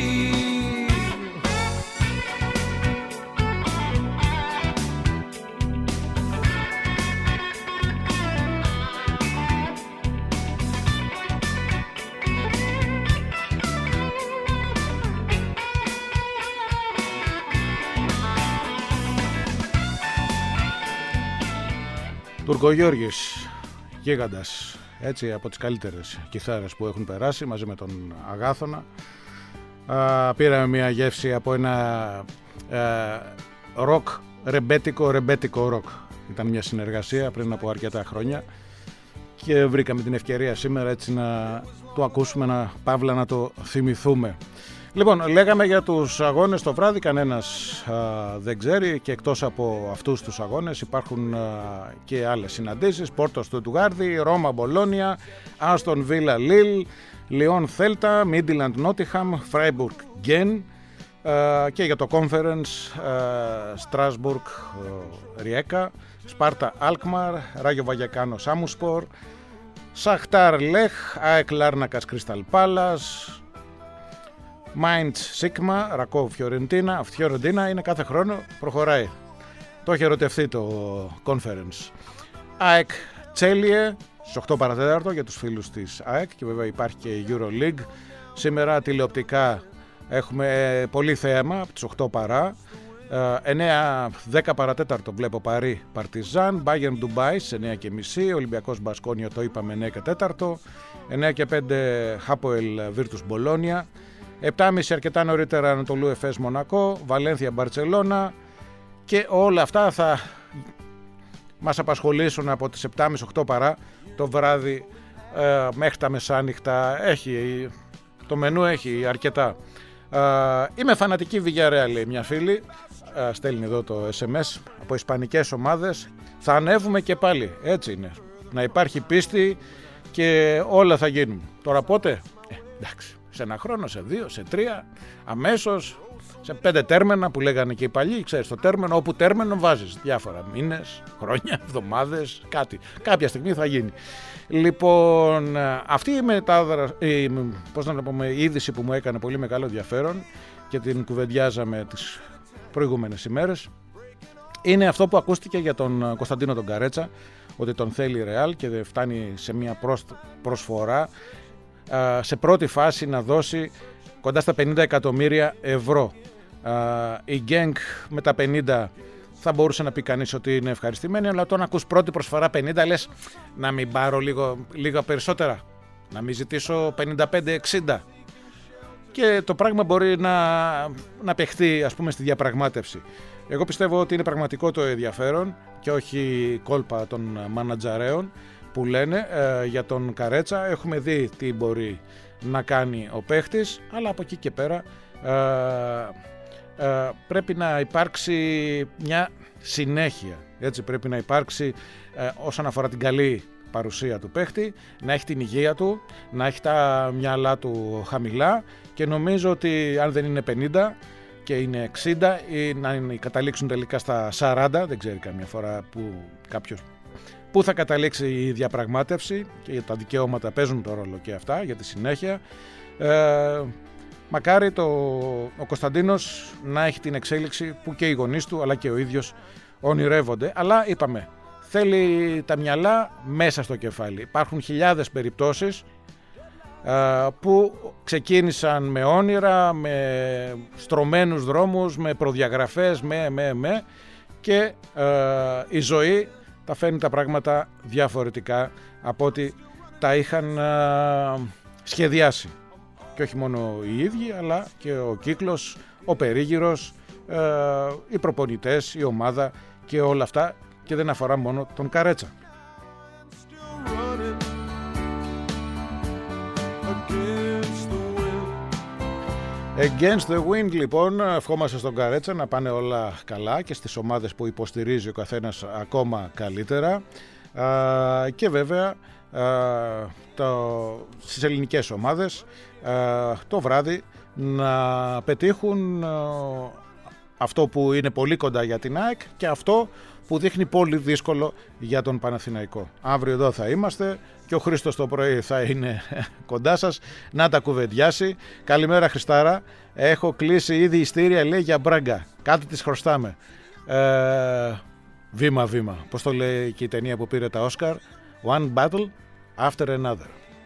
Τουρκογιώργης, γίγαντας, έτσι, από τις καλύτερες κιθάρες που έχουν περάσει, μαζί με τον Αγάθωνα. Α, πήραμε μια γεύση από ένα ροκ, ρεμπέτικο, ρεμπέτικο ροκ. Ήταν μια συνεργασία πριν από αρκετά χρόνια και βρήκαμε την ευκαιρία σήμερα έτσι να το ακούσουμε, να παύλα να το θυμηθούμε. Λοιπόν, λέγαμε για τους αγώνες το βράδυ, κανένας α, δεν ξέρει, και εκτός από αυτούς τους αγώνες υπάρχουν α, και άλλες συναντήσεις. Πόρτο Στουτγκάρδη, Ρώμα Μπολόνια, Άστον Βίλα Λίλ, Λιόν Θέλτα, Μίντιλαντ Νότιχαμ, Φράιμπουργκ Γκέν, και για το Conference Στράσμπουργκ Ριέκα, Σπάρτα Αλκμαρ, Ράγιο Βαγεκάνο Σάμουσπορ, Σαχτάρ Λέχ, ΑΕΚ Λάρνακας Κρίσταλ Πάλας, Μάιντς Σίγμα, Ρακόβ Φιωρεντίνα. Αυτή η Φιωρεντίνα είναι κάθε χρόνο, προχωράει. Το έχει ερωτευτεί το Conference. ΑΕΚ Τσέλιε στις οκτώ παρά τέταρτο για τους φίλους της ΑΕΚ, και βέβαια υπάρχει και η EuroLeague. Σήμερα τηλεοπτικά έχουμε πολύ θέαμα από τις οκτώ παρά. εννιά δέκα παρά τέταρτο βλέπω Παρί Παρτιζάν, Bayern Dubai σε εννιά και μισή, Ολυμπιακός Μπασκόνιο το είπαμε εννιά και τέταρτο, εννιά και πέντε Χάποελ Βίρτους Μπολόνια, επτά και μισή αρκετά νωρίτερα Ανατολού Εφές Μονακό, Βαλένθια Μπαρτσελώνα, και όλα αυτά θα μας απασχολήσουν από τις επτά και μισή οκτώ παρά το βράδυ ε, μέχρι τα μεσάνυχτα. Έχει, το μενού έχει αρκετά. Ε, είμαι φανατική Villarreal, λέει μια φίλη, ε, στέλνει εδώ το ες εμ ες, από ισπανικές ομάδες. Θα ανέβουμε και πάλι, έτσι είναι. Να υπάρχει πίστη και όλα θα γίνουν. Τώρα πότε? Ε, εντάξει. Σε ένα χρόνο, σε δύο, σε τρία, αμέσως, σε πέντε τέρμενα που λέγανε και οι παλιοί. Ξέρεις, το τέρμενο, όπου τέρμενο βάζεις διάφορα μήνες, χρόνια, εβδομάδες, κάτι. Κάποια στιγμή θα γίνει. Λοιπόν, αυτή η, μετάδρα, η, πώς να το πούμε, η είδηση που μου έκανε πολύ μεγάλο ενδιαφέρον και την κουβεντιάζαμε τις προηγούμενες ημέρες, είναι αυτό που ακούστηκε για τον Κωνσταντίνο τον Καρέτσα, ότι τον θέλει η Ρεάλ και φτάνει σε μια προσφορά σε πρώτη φάση να δώσει κοντά στα πενήντα εκατομμύρια ευρώ. Η Γκένκ με τα πενήντα θα μπορούσε να πει κανείς ότι είναι ευχαριστημένη, αλλά όταν ακούς πρώτη προσφορά πενήντα λες να μην πάρω λίγο, λίγο περισσότερα, να μην ζητήσω πενήντα πέντε εξήντα, και το πράγμα μπορεί να, να παιχτεί, ας πούμε, στη διαπραγμάτευση. Εγώ πιστεύω ότι είναι πραγματικό το ενδιαφέρον και όχι κόλπα των μανατζαρέων που λένε ε, για τον Καρέτσα. Έχουμε δει τι μπορεί να κάνει ο παίχτης, αλλά από εκεί και πέρα ε, ε, πρέπει να υπάρξει μια συνέχεια, έτσι, πρέπει να υπάρξει ε, όσον αφορά την καλή παρουσία του παίχτη, να έχει την υγεία του, να έχει τα μυαλά του χαμηλά, και νομίζω ότι αν δεν είναι πενήντα και είναι εξήντα ή να καταλήξουν τελικά στα σαράντα, δεν ξέρει καμιά φορά που κάποιος πού θα καταλήξει η διαπραγμάτευση, και τα δικαιώματα παίζουν το ρόλο και αυτά για τη συνέχεια. Ε, μακάρι το, ο Κωνσταντίνος να έχει την εξέλιξη που και οι γονείς του αλλά και ο ίδιος ονειρεύονται, αλλά είπαμε, θέλει τα μυαλά μέσα στο κεφάλι. Υπάρχουν χιλιάδες περιπτώσεις ε, που ξεκίνησαν με όνειρα, με στρωμένους δρόμους, με προδιαγραφές, με, με, με και ε, η ζωή τα φέρνει τα πράγματα διαφορετικά από ό,τι τα είχαν α, σχεδιάσει. Και όχι μόνο οι ίδιοι, αλλά και ο κύκλος, ο περίγυρος, α, οι προπονητές, η ομάδα και όλα αυτά, και δεν αφορά μόνο τον Καρέτσα. Against the Wind, λοιπόν, ευχόμαστε στον Καρέτσα να πάνε όλα καλά και στις ομάδες που υποστηρίζει ο καθένας ακόμα καλύτερα. Α, και βέβαια α, το, στις ελληνικές ομάδες α, το βράδυ να πετύχουν α, αυτό που είναι πολύ κοντά για την ΑΕΚ και αυτό που δείχνει πολύ δύσκολο για τον Παναθηναϊκό. Αύριο εδώ θα είμαστε και ο Χρήστος το πρωί θα είναι κοντά σας να τα κουβεντιάσει. Καλημέρα Χριστάρα, έχω κλείσει ήδη ειστήρια, λέει, για Μπράγκα, κάτι της χρωστάμε. ε, Βήμα βήμα, πώς το λέει και η ταινία που πήρε τα Όσκαρ, One battle after another.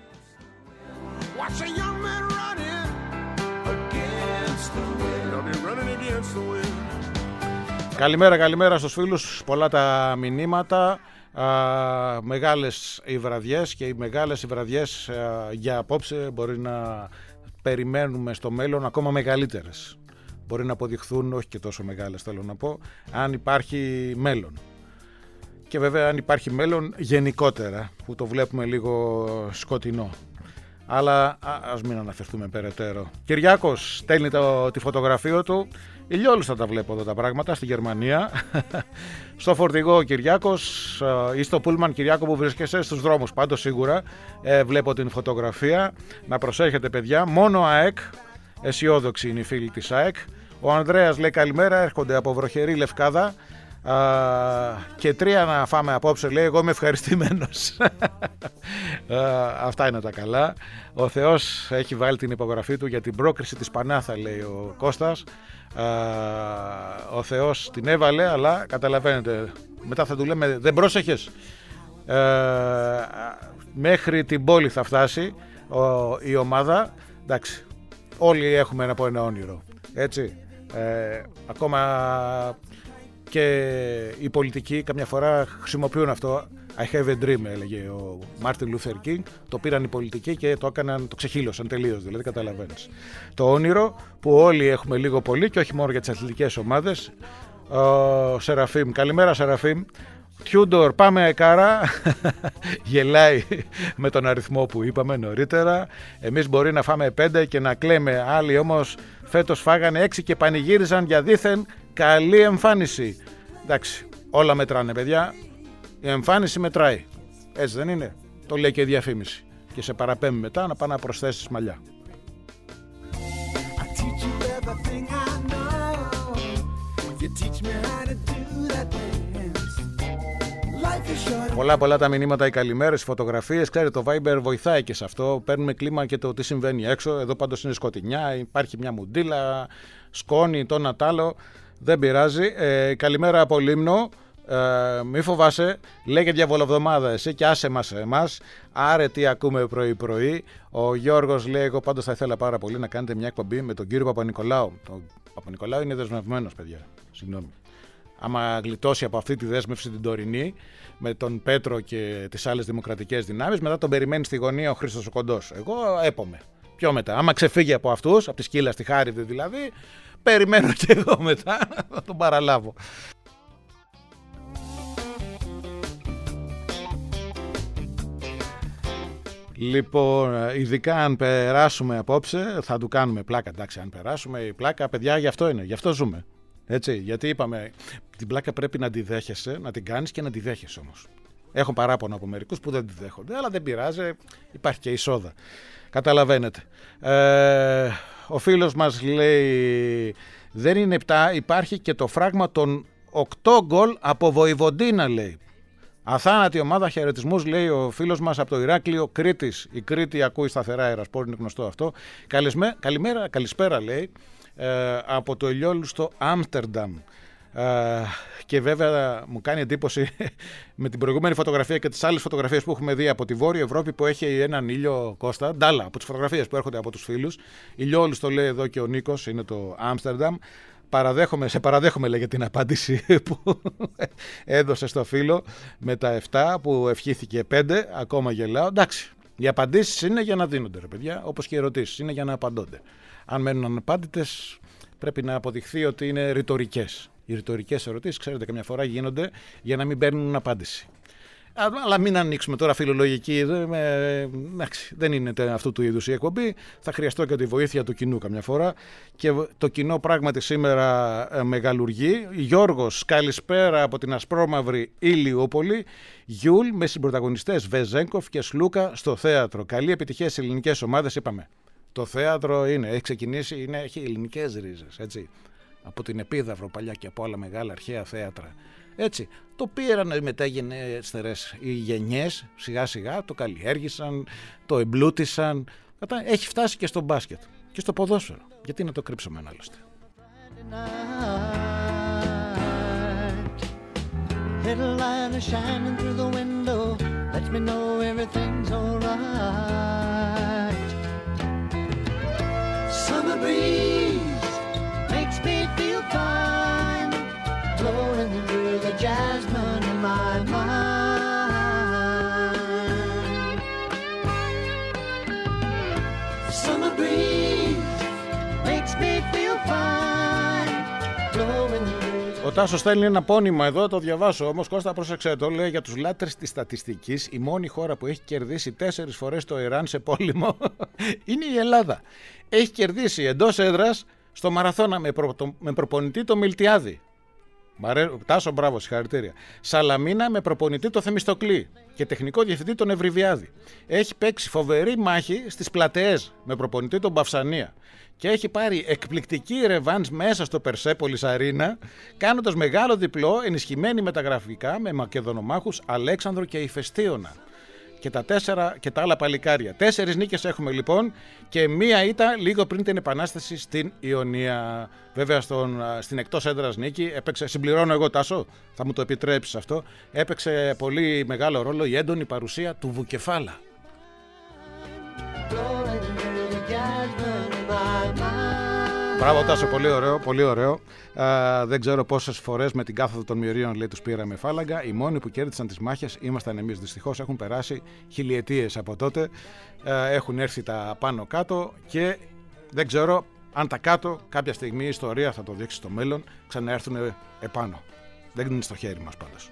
Καλημέρα, καλημέρα στους φίλους, πολλά τα μηνύματα, α, μεγάλες οι βραδιές και οι μεγάλες οι βραδιές α, για απόψε μπορεί να περιμένουμε στο μέλλον ακόμα μεγαλύτερες. Μπορεί να αποδειχθούν όχι και τόσο μεγάλες, θέλω να πω, αν υπάρχει μέλλον. Και βέβαια αν υπάρχει μέλλον γενικότερα, που το βλέπουμε λίγο σκοτεινό. Αλλά ας μην αναφερθούμε περαιτέρω. Κυριάκος στέλνει το, τη φωτογραφία του. Ηλιόλουστα τα βλέπω εδώ τα πράγματα στη Γερμανία. Στο φορτηγό ο Κυριάκος ή στο πούλμαν, Κυριάκο, που βρίσκεσαι στους δρόμους. Πάντως σίγουρα ε, βλέπω την φωτογραφία. Να προσέχετε παιδιά. Μόνο ΑΕΚ. Αισιόδοξη είναι η φίλη της ΑΕΚ. Ο Ανδρέας λέει καλημέρα. Έρχονται από βροχερή Λευκάδα. Uh, και τρία να φάμε απόψε, λέει, εγώ είμαι ευχαριστημένος. uh, Αυτά είναι τα καλά. Ο Θεός έχει βάλει την υπογραφή του για την πρόκριση της Πανάθα, λέει ο Κώστας. uh, Ο Θεός την έβαλε, αλλά καταλαβαίνετε, μετά θα του λέμε δεν πρόσεχες. uh, Μέχρι την πόλη θα φτάσει uh, η ομάδα. Εντάξει, όλοι έχουμε ένα από ένα όνειρο, έτσι. uh, Ακόμα και οι πολιτικοί καμιά φορά χρησιμοποιούν αυτό. I have a dream, έλεγε ο Μάρτιν Λούθερ Κίνγκ. Το πήραν οι πολιτικοί και το έκαναν, το ξεχύλωσαν τελείως. Δηλαδή, καταλαβαίνεις. Το όνειρο που όλοι έχουμε λίγο πολύ και όχι μόνο για τις αθλητικές ομάδες. Ο Σεραφείμ, καλημέρα Σεραφείμ. Τιούντορ, πάμε Κάρα. Γελάει με τον αριθμό που είπαμε νωρίτερα. Εμείς μπορεί να φάμε πέντε και να κλαίμε. Άλλοι όμως φέτος φάγανε έξι και πανηγύριζαν για δήθεν καλή εμφάνιση. Εντάξει, όλα μετράνε παιδιά. Η εμφάνιση μετράει. Έτσι δεν είναι? Το λέει και η διαφήμιση. Και σε παραπέμπει μετά να πάει να προσθέσεις μαλλιά. Πολλά πολλά τα μηνύματα, οι καλημέρες, οι φωτογραφίες. Ξέρετε, το Viber βοηθάει και σε αυτό. Παίρνουμε κλίμα και το τι συμβαίνει έξω. Εδώ πάντως είναι σκοτεινιά, υπάρχει μια μουντίλα, σκόνη, το να τ' άλλο. Δεν πειράζει. Ε, καλημέρα από Λίμνο. Ε, μη φοβάσαι, λέγε διαβολοβδομάδα εσύ και άσε μας εμάς. Άρε τι ακούμε πρωί-πρωί. Ο Γιώργος λέει: εγώ πάντως θα ήθελα πάρα πολύ να κάνετε μια εκπομπή με τον κύριο Παπα-Νικολάου. Ο Παπα-Νικολάου είναι δεσμευμένος, παιδιά. Συγγνώμη. Άμα γλιτώσει από αυτή τη δέσμευση την τωρινή με τον Πέτρο και τις άλλες δημοκρατικές δυνάμεις, μετά τον περιμένει στη γωνία ο Χρήστος ο Κοντός. Εγώ έπομε. Πιο μετά. Άμα ξεφύγει από αυτούς, από τη σκύλα στη Χάριδη δηλαδή, περιμένω και εγώ μετά να τον παραλάβω. Λοιπόν, ειδικά αν περάσουμε απόψε, θα του κάνουμε πλάκα. Εντάξει, αν περάσουμε, η πλάκα, παιδιά, γι' αυτό είναι, γι' αυτό ζούμε. Έτσι, γιατί είπαμε, την πλάκα πρέπει να τη δέχεσαι, να την κάνεις και να τη δέχεσαι όμως. Έχω παράπονο από μερικούς που δεν τη δέχονται, αλλά δεν πειράζει, υπάρχει και εισόδα. Καταλαβαίνετε. Ε, ο φίλος μας λέει, δεν είναι επτά, υπάρχει και το φράγμα των οκτώ γκολ από Βοηβοντίνα, λέει. Αθάνατη ομάδα, χαιρετισμούς, λέει ο φίλος μας από το Ηράκλειο Κρήτης. Η Κρήτη ακούει σταθερά αερασπόρ, είναι γνωστό αυτό. Καλησμέ, καλημέρα, καλησπέρα, λέει, ε, από το ηλιόλουστο Άμστερνταμ. Ε, και βέβαια μου κάνει εντύπωση με την προηγούμενη φωτογραφία και τις άλλες φωτογραφίες που έχουμε δει από τη Βόρεια Ευρώπη που έχει έναν ήλιο, Κώστα, ντάλα από τις φωτογραφίες που έρχονται από τους φίλους. Ηλιόλουστο, λέει εδώ και ο Νίκος, είναι το Άμστερνταμ. Παραδέχομαι, σε παραδέχομαι, λέγε, την απάντηση που έδωσε στο φίλο με τα επτά που ευχήθηκε πέντε, ακόμα γελάω. Εντάξει, οι απαντήσεις είναι για να δίνονται, ρε παιδιά, όπως και οι ερωτήσεις είναι για να απαντώνται. Αν μένουν αναπάντητες, πρέπει να αποδειχθεί ότι είναι ρητορικές. Οι ρητορικές ερωτήσεις, ξέρετε, καμιά φορά γίνονται για να μην παίρνουν απάντηση. Αλλά μην ανοίξουμε τώρα φιλολογική. Δεν είναι αυτού του είδους η εκπομπή. Θα χρειαστώ και τη βοήθεια του κοινού καμιά φορά. Και το κοινό πράγματι σήμερα μεγαλουργεί. Γιώργος, καλησπέρα από την ασπρόμαυρη Ηλιούπολη. Γιούλ με συμπρωταγωνιστές Βεζέγκοφ και Σλούκα στο θέατρο. Καλή επιτυχία στις ελληνικές ομάδες, είπαμε. Το θέατρο είναι, έχει ξεκινήσει, είναι, έχει ελληνικές ρίζες, έτσι. Από την Επίδαυρο παλιά και από όλα μεγάλα αρχαία θέατρα. Έτσι, το πήραν οι μεταγενέστερες οι γενιές, σιγά σιγά το καλλιέργησαν, το εμπλούτησαν. Έχει φτάσει και στο μπάσκετ και στο ποδόσφαιρο. Γιατί να το κρύψουμε άλλωστε. Little light is shining through the window, lets me know everything's alright. Summer breeze makes me feel fine, blowing through the jasmine in my mind. Summer breeze makes me feel fine, blowing through. Ο Τάσος στέλνει ένα πόνημα εδώ, το διαβάσω όμως. Κώστα, πρόσεξε το, λέει για τους λάτρες της στατιστικής. Η μόνη χώρα που έχει κερδίσει τέσσερις φορές το Ιράν σε πόλεμο είναι η Ελλάδα. Έχει κερδίσει εντός έδρας στο Μαραθώνα με, προ, το, με προπονητή το Μιλτιάδη. Μαρέ, Τάσο, μπράβο, συγχαρητήρια. Σαλαμίνα με προπονητή το Θεμιστοκλή και τεχνικό διευθυντή τον Ευρυβιάδη. Έχει παίξει φοβερή μάχη στις Πλατεές με προπονητή τον Παυσανία. Και έχει πάρει εκπληκτική ρεβάνς μέσα στο Περσέπολης Αρίνα, κάνοντας μεγάλο διπλό, ενισχυμένη μεταγραφικά με Μακεδονομάχους Αλέξανδρο και Ηφαιστίωνα. Και τα, τέσσερα, και τα άλλα παλικάρια. Τέσσερις νίκες έχουμε λοιπόν και μία ήττα λίγο πριν την Επανάσταση στην Ιωνία. Βέβαια στον, στην εκτός έδρας νίκη έπαιξε, συμπληρώνω εγώ Τάσο, θα μου το επιτρέψεις αυτό, έπαιξε πολύ μεγάλο ρόλο η έντονη παρουσία του Βουκεφάλα. Μπράβο Τάσο, πολύ ωραίο, πολύ ωραίο. Α, δεν ξέρω πόσες φορές με την κάθοδο των μυρίων, λέει, τους πήραμε φάλαγγα. Οι μόνοι που κέρδισαν τις μάχες ήμασταν εμείς. Δυστυχώς έχουν περάσει χιλιετίες από τότε. Α, έχουν έρθει τα πάνω κάτω και δεν ξέρω αν τα κάτω κάποια στιγμή η ιστορία θα το δείξει στο μέλλον, ξαναέρθουν επάνω. Δεν είναι στο χέρι μας πάντως.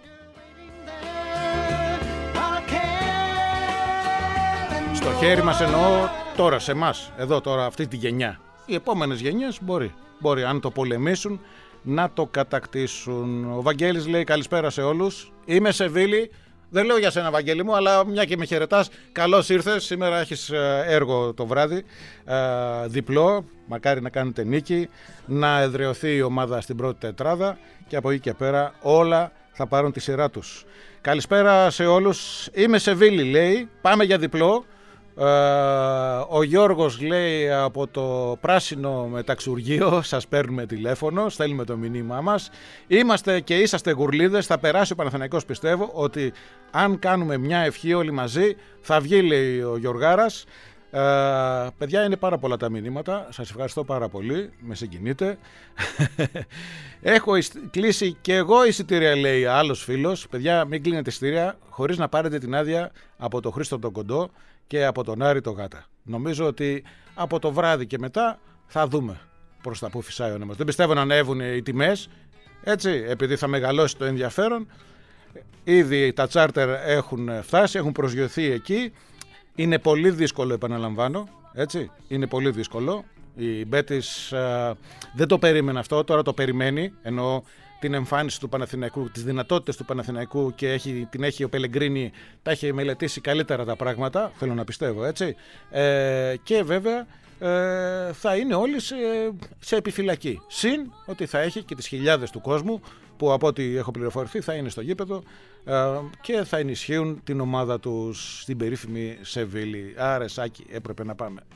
Στο χέρι μας εννοώ τώρα, σε εμάς, εδώ τώρα, αυτή τη γενιά. Οι επόμενες γενιές μπορεί, μπορεί αν το πολεμήσουν να το κατακτήσουν. Ο Βαγγέλης λέει καλησπέρα σε όλους. Είμαι Σεβίλη. Δεν λέω για σένα Βαγγέλη μου, αλλά μια και με χαιρετάς, καλώς ήρθες. Σήμερα έχεις έργο το βράδυ, διπλό, μακάρι να κάνετε νίκη, να εδραιωθεί η ομάδα στην πρώτη τετράδα και από εκεί και πέρα όλα θα πάρουν τη σειρά τους. Καλησπέρα σε όλους. Είμαι Σεβίλη, λέει, πάμε για διπλό. Uh, ο Γιώργος λέει από το πράσινο μεταξουργείο, σας παίρνουμε τηλέφωνο, στέλνουμε το μηνύμά μας. Είμαστε και είσαστε γουρλίδες, θα περάσει ο Παναθηναϊκός, πιστεύω ότι αν κάνουμε μια ευχή όλοι μαζί θα βγει, λέει ο Γιωργάρας. Uh, παιδιά, είναι πάρα πολλά τα μηνύματα, σας ευχαριστώ πάρα πολύ, με συγκινείτε. Έχω κλείσει και εγώ εισιτήρια, λέει άλλος φίλος. Παιδιά, μην κλείνετε εισιτήρια χωρίς να πάρετε την άδεια από τον Χρήστο τον Κοντό και από τον Άρη το Γάτα. Νομίζω ότι από το βράδυ και μετά θα δούμε προς τα που φυσάει ο νόμος. Δεν πιστεύω να ανέβουν οι τιμές, έτσι, επειδή θα μεγαλώσει το ενδιαφέρον. Ήδη τα τσάρτερ έχουν φτάσει, έχουν προσγειωθεί εκεί. Είναι πολύ δύσκολο, επαναλαμβάνω, έτσι, είναι πολύ δύσκολο. Η Μπέτης α, δεν το περίμενε αυτό, τώρα το περιμένει, εννοώ την εμφάνιση του Παναθηναϊκού, τις δυνατότητες του Παναθηναϊκού και έχει, την έχει ο Πελεγκρίνη, τα έχει μελετήσει καλύτερα τα πράγματα, θέλω να πιστεύω, έτσι. Ε, και βέβαια ε, θα είναι όλοι σε, σε επιφυλακή. Συν ότι θα έχει και τις χιλιάδες του κόσμου που από ό,τι έχω πληροφορηθεί θα είναι στο γήπεδο ε, και θα ενισχύουν την ομάδα τους στην περίφημη Σεβίλη. Άρα Σάκη, έπρεπε να πάμε.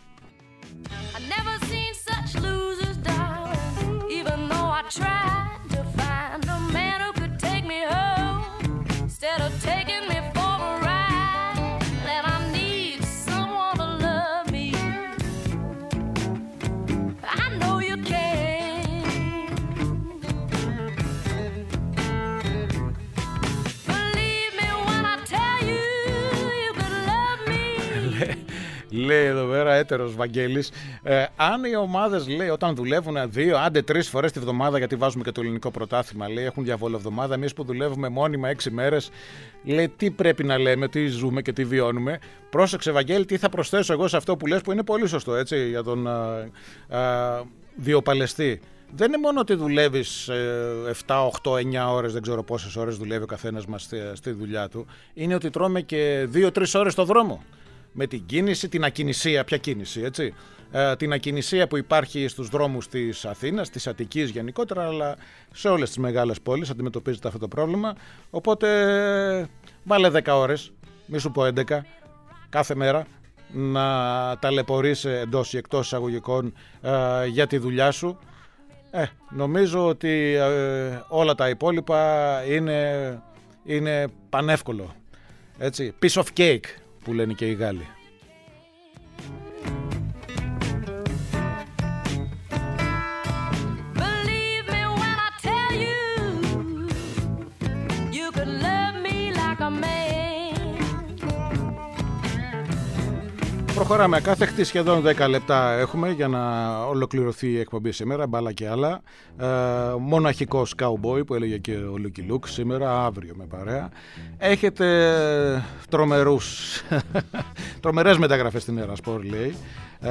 Λέει εδώ πέρα έτερος Βαγγέλης, ε, αν οι ομάδες, λέει, όταν δουλεύουν δύο, άντε τρεις φορές τη βδομάδα, γιατί βάζουμε και το ελληνικό πρωτάθλημα, λέει, έχουν διαβολοβδομάδα, εμείς που δουλεύουμε μόνιμα έξι μέρες, λέει, τι πρέπει να λέμε, τι ζούμε και τι βιώνουμε. Πρόσεξε, Βαγγέλη, τι θα προσθέσω εγώ σε αυτό που λες, που είναι πολύ σωστό, έτσι, για τον α, α, βιοπαλαιστή. Δεν είναι μόνο ότι δουλεύεις επτά, οκτώ, εννιά ώρες, δεν ξέρω πόσες ώρες δουλεύει ο καθένας μας στη, στη δουλειά του. Είναι ότι τρώμε και δύο τρεις ώρες στο δρόμο. Με την κίνηση, την ακινησία, ποια κίνηση, έτσι. Ε, την ακινησία που υπάρχει στους δρόμους της Αθήνας, της Αττικής γενικότερα, αλλά σε όλες τις μεγάλες πόλεις αντιμετωπίζεται αυτό το πρόβλημα. Οπότε βάλε δέκα ώρες, μη σου πω έντεκα, κάθε μέρα, να ταλαιπωρείς εντός ή εκτός εισαγωγικών ε, για τη δουλειά σου. Ε, νομίζω ότι ε, όλα τα υπόλοιπα είναι, είναι πανεύκολο. Έτσι, piece of cake που λένε και οι Γάλλοι. Προχωράμε. Κάθε σχεδόν δέκα λεπτά έχουμε για να ολοκληρωθεί η εκπομπή σήμερα. Μπάλα και άλλα. Ε, μοναχικός cowboy που έλεγε και ο Λούκι Λουκ σήμερα, αύριο με παρέα. Έχετε τρομερούς, τρομερές μεταγραφές στην Ερασπορ, λέει. Ε,